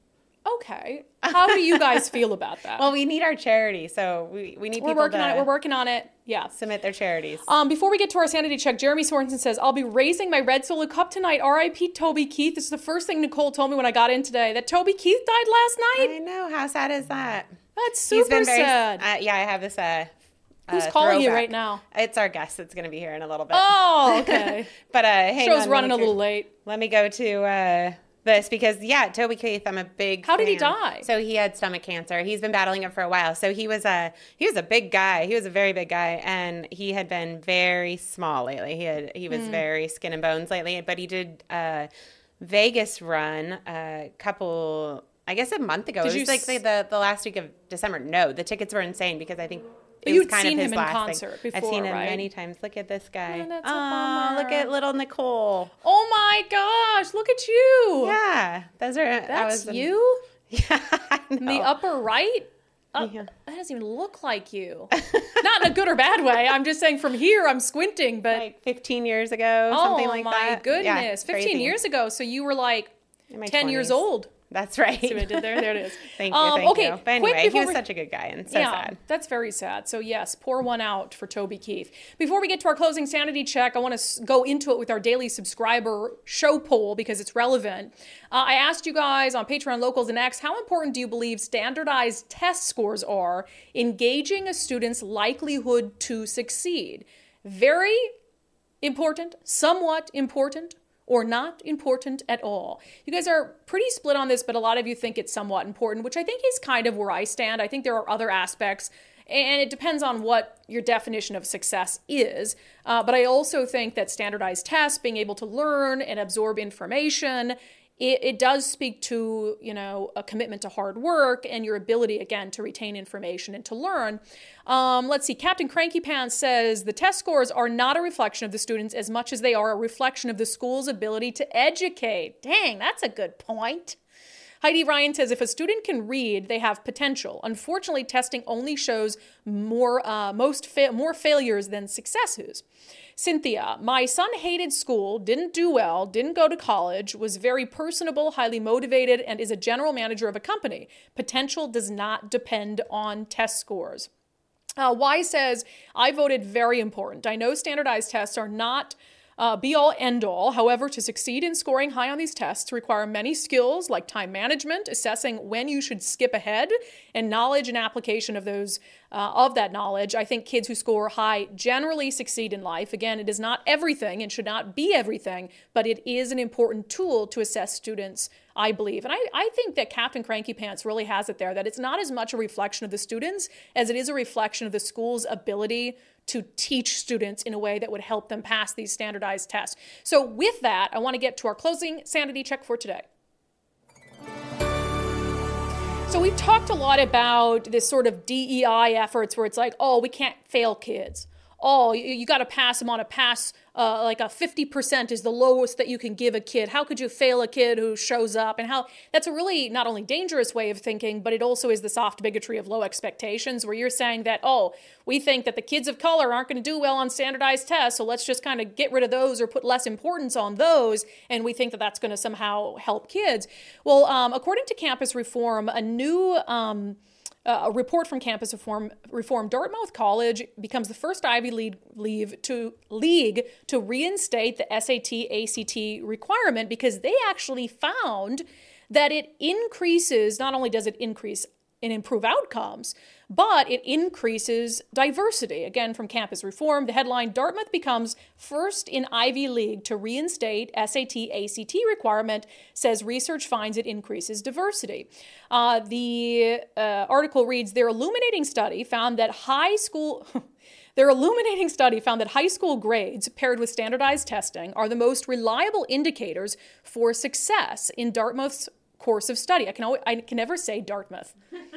[SPEAKER 1] Okay. How do you guys feel about that?
[SPEAKER 10] Well, we need our charity, so we need people
[SPEAKER 1] We're working on it. Yeah.
[SPEAKER 10] Submit their charities.
[SPEAKER 1] Before we get to our sanity check, Jeremy Sorensen says, I'll be raising my Red Solo Cup tonight. R.I.P. Toby Keith. This is the first thing Nicole told me when I got in today, that Toby Keith died last night.
[SPEAKER 10] I know. How sad is that?
[SPEAKER 1] That's super sad.
[SPEAKER 10] Yeah, I have this...
[SPEAKER 1] Who's calling you right now?
[SPEAKER 10] It's our guest that's going to be here in a little bit.
[SPEAKER 1] Oh, okay.
[SPEAKER 10] But hang
[SPEAKER 1] Show's
[SPEAKER 10] on.
[SPEAKER 1] running a little late.
[SPEAKER 10] Let me go to this because, Toby Keith, I'm a big
[SPEAKER 1] How
[SPEAKER 10] fan.
[SPEAKER 1] did he die?
[SPEAKER 10] So he had stomach cancer. He's been battling it for a while. So he was a big guy. He was a very big guy, and he had been very small lately. He was very skin and bones lately, but he did a Vegas run a month ago. It was like the last week of December. No, the tickets were insane because I think it was kind of his last thing.
[SPEAKER 1] Before,
[SPEAKER 10] I've seen him many times. Look at this guy. Oh, look at little Nicole.
[SPEAKER 1] Oh my gosh, look at you.
[SPEAKER 10] Yeah.
[SPEAKER 1] That's you?
[SPEAKER 10] Yeah, I know.
[SPEAKER 1] In the upper right? That doesn't even look like you. Not in a good or bad way. I'm just saying from here, I'm squinting, but...
[SPEAKER 10] Like 15 years ago, something like that.
[SPEAKER 1] Oh my goodness.
[SPEAKER 10] Yeah,
[SPEAKER 1] 15 years ago. So you were like 10
[SPEAKER 10] 20s.
[SPEAKER 1] years old.
[SPEAKER 10] That's right.
[SPEAKER 1] See what I did there? There it is.
[SPEAKER 10] Thank you.
[SPEAKER 1] Okay,
[SPEAKER 10] But anyway, he was such a good guy and so sad.
[SPEAKER 1] That's very sad. So yes, pour one out for Toby Keith. Before we get to our closing sanity check, I want to go into it with our daily subscriber show poll because it's relevant. I asked you guys on Patreon, Locals, and X, how important do you believe standardized test scores are in gauging a student's likelihood to succeed? Very important, somewhat important, or not important at all. You guys are pretty split on this, but a lot of you think it's somewhat important, which I think is kind of where I stand. I think there are other aspects, and it depends on what your definition of success is. But I also think that standardized tests, being able to learn and absorb information, it does speak to, a commitment to hard work and your ability, again, to retain information and to learn. Let's see. Captain Cranky Pants says the test scores are not a reflection of the students as much as they are a reflection of the school's ability to educate. Dang, that's a good point. Heidi Ryan says if a student can read, they have potential. Unfortunately, testing only shows more failures than successes. Cynthia, my son hated school, didn't do well, didn't go to college, was very personable, highly motivated, and is a general manager of a company. Potential does not depend on test scores. Y says, I voted very important. I know standardized tests are not be-all, end-all. However, to succeed in scoring high on these tests require many skills like time management, assessing when you should skip ahead, and knowledge and application of that knowledge. I think kids who score high generally succeed in life. Again, it is not everything and should not be everything, but it is an important tool to assess students, I believe. And I think that Captain Cranky Pants really has it there, that it's not as much a reflection of the students as it is a reflection of the school's ability to teach students in a way that would help them pass these standardized tests. So with that, I want to get to our closing sanity check for today. So we've talked a lot about this sort of DEI efforts where it's like, oh, we can't fail kids. oh, you got to pass them on a pass, like a 50% is the lowest that you can give a kid. How could you fail a kid who shows up? And how that's a really not only dangerous way of thinking, but it also is the soft bigotry of low expectations, where you're saying that, oh, we think that the kids of color aren't going to do well on standardized tests, so let's just kind of get rid of those or put less importance on those, and we think that that's going to somehow help kids. Well, according to Campus Reform, a new a report from Campus Reform, Dartmouth College becomes the first Ivy League to reinstate the SAT-ACT requirement, because they actually found that it increases, not only does it increase and improve outcomes, but it increases diversity. Again, from Campus Reform, the headline, Dartmouth becomes first in Ivy League to reinstate SAT-ACT requirement, says research finds it increases diversity. The article reads, their illuminating study found that high school grades paired with standardized testing are the most reliable indicators for success in Dartmouth's course of study. I can never say Dartmouth.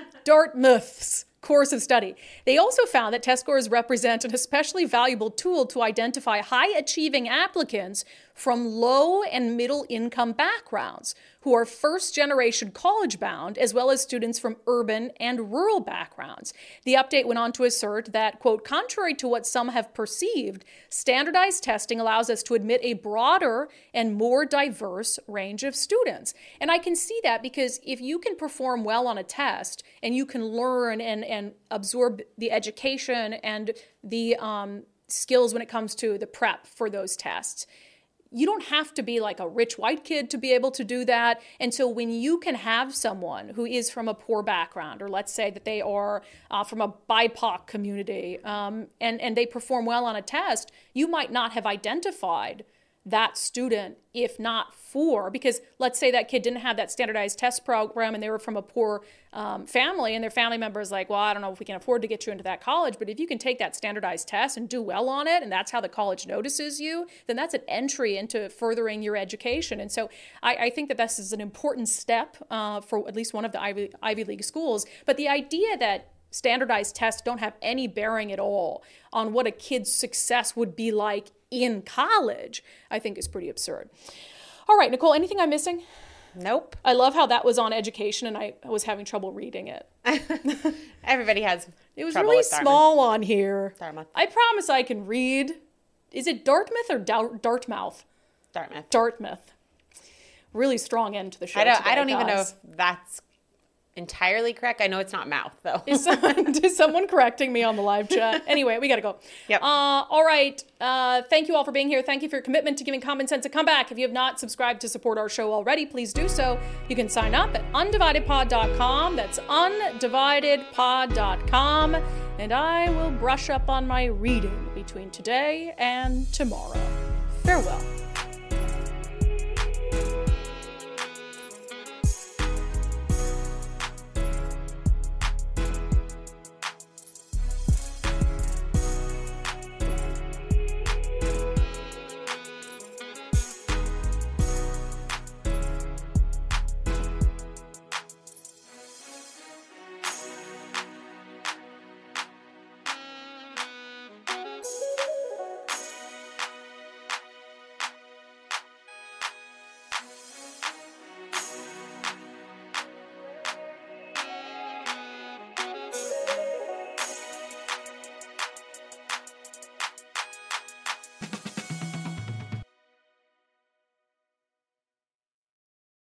[SPEAKER 1] Dartmouth's course of study. They also found that test scores represent an especially valuable tool to identify high-achieving applicants from low and middle-income backgrounds who are first-generation college-bound, as well as students from urban and rural backgrounds. The update went on to assert that, quote, contrary to what some have perceived, standardized testing allows us to admit a broader and more diverse range of students. And I can see that, because if you can perform well on a test and you can learn and absorb the education and the skills when it comes to the prep for those tests, you don't have to be like a rich white kid to be able to do that. And so when you can have someone who is from a poor background, or let's say that they are from a BIPOC community, and they perform well on a test, you might not have identified that student if not for, because let's say that kid didn't have that standardized test program and they were from a poor family, and their family member is like, well, I don't know if we can afford to get you into that college, but if you can take that standardized test and do well on it, and that's how the college notices you, then that's an entry into furthering your education. And so I think that this is an important step for at least one of the Ivy League schools. But the idea that standardized tests don't have any bearing at all on what a kid's success would be like in college, I think is pretty absurd. All right, Nicole, anything I'm missing?
[SPEAKER 10] Nope.
[SPEAKER 1] I love how that was on education and I was having trouble reading it.
[SPEAKER 10] Everybody has
[SPEAKER 1] It was
[SPEAKER 10] trouble
[SPEAKER 1] really
[SPEAKER 10] with Dartmouth.
[SPEAKER 1] small on here.
[SPEAKER 10] Dartmouth.
[SPEAKER 1] I promise I can read. Is it Dartmouth or Dartmouth?
[SPEAKER 10] Dartmouth.
[SPEAKER 1] Dartmouth. Really strong end to the show
[SPEAKER 10] I don't even know if that's entirely correct. I know it's not mouth, though.
[SPEAKER 1] Is someone correcting me on the live chat? Anyway, we got to go.
[SPEAKER 10] Yep.
[SPEAKER 1] All right. Thank you all for being here. Thank you for your commitment to giving Common Sense a comeback. If you have not subscribed to support our show already, please do so. You can sign up at undividedpod.com. That's undividedpod.com. And I will brush up on my reading between today and tomorrow. Farewell.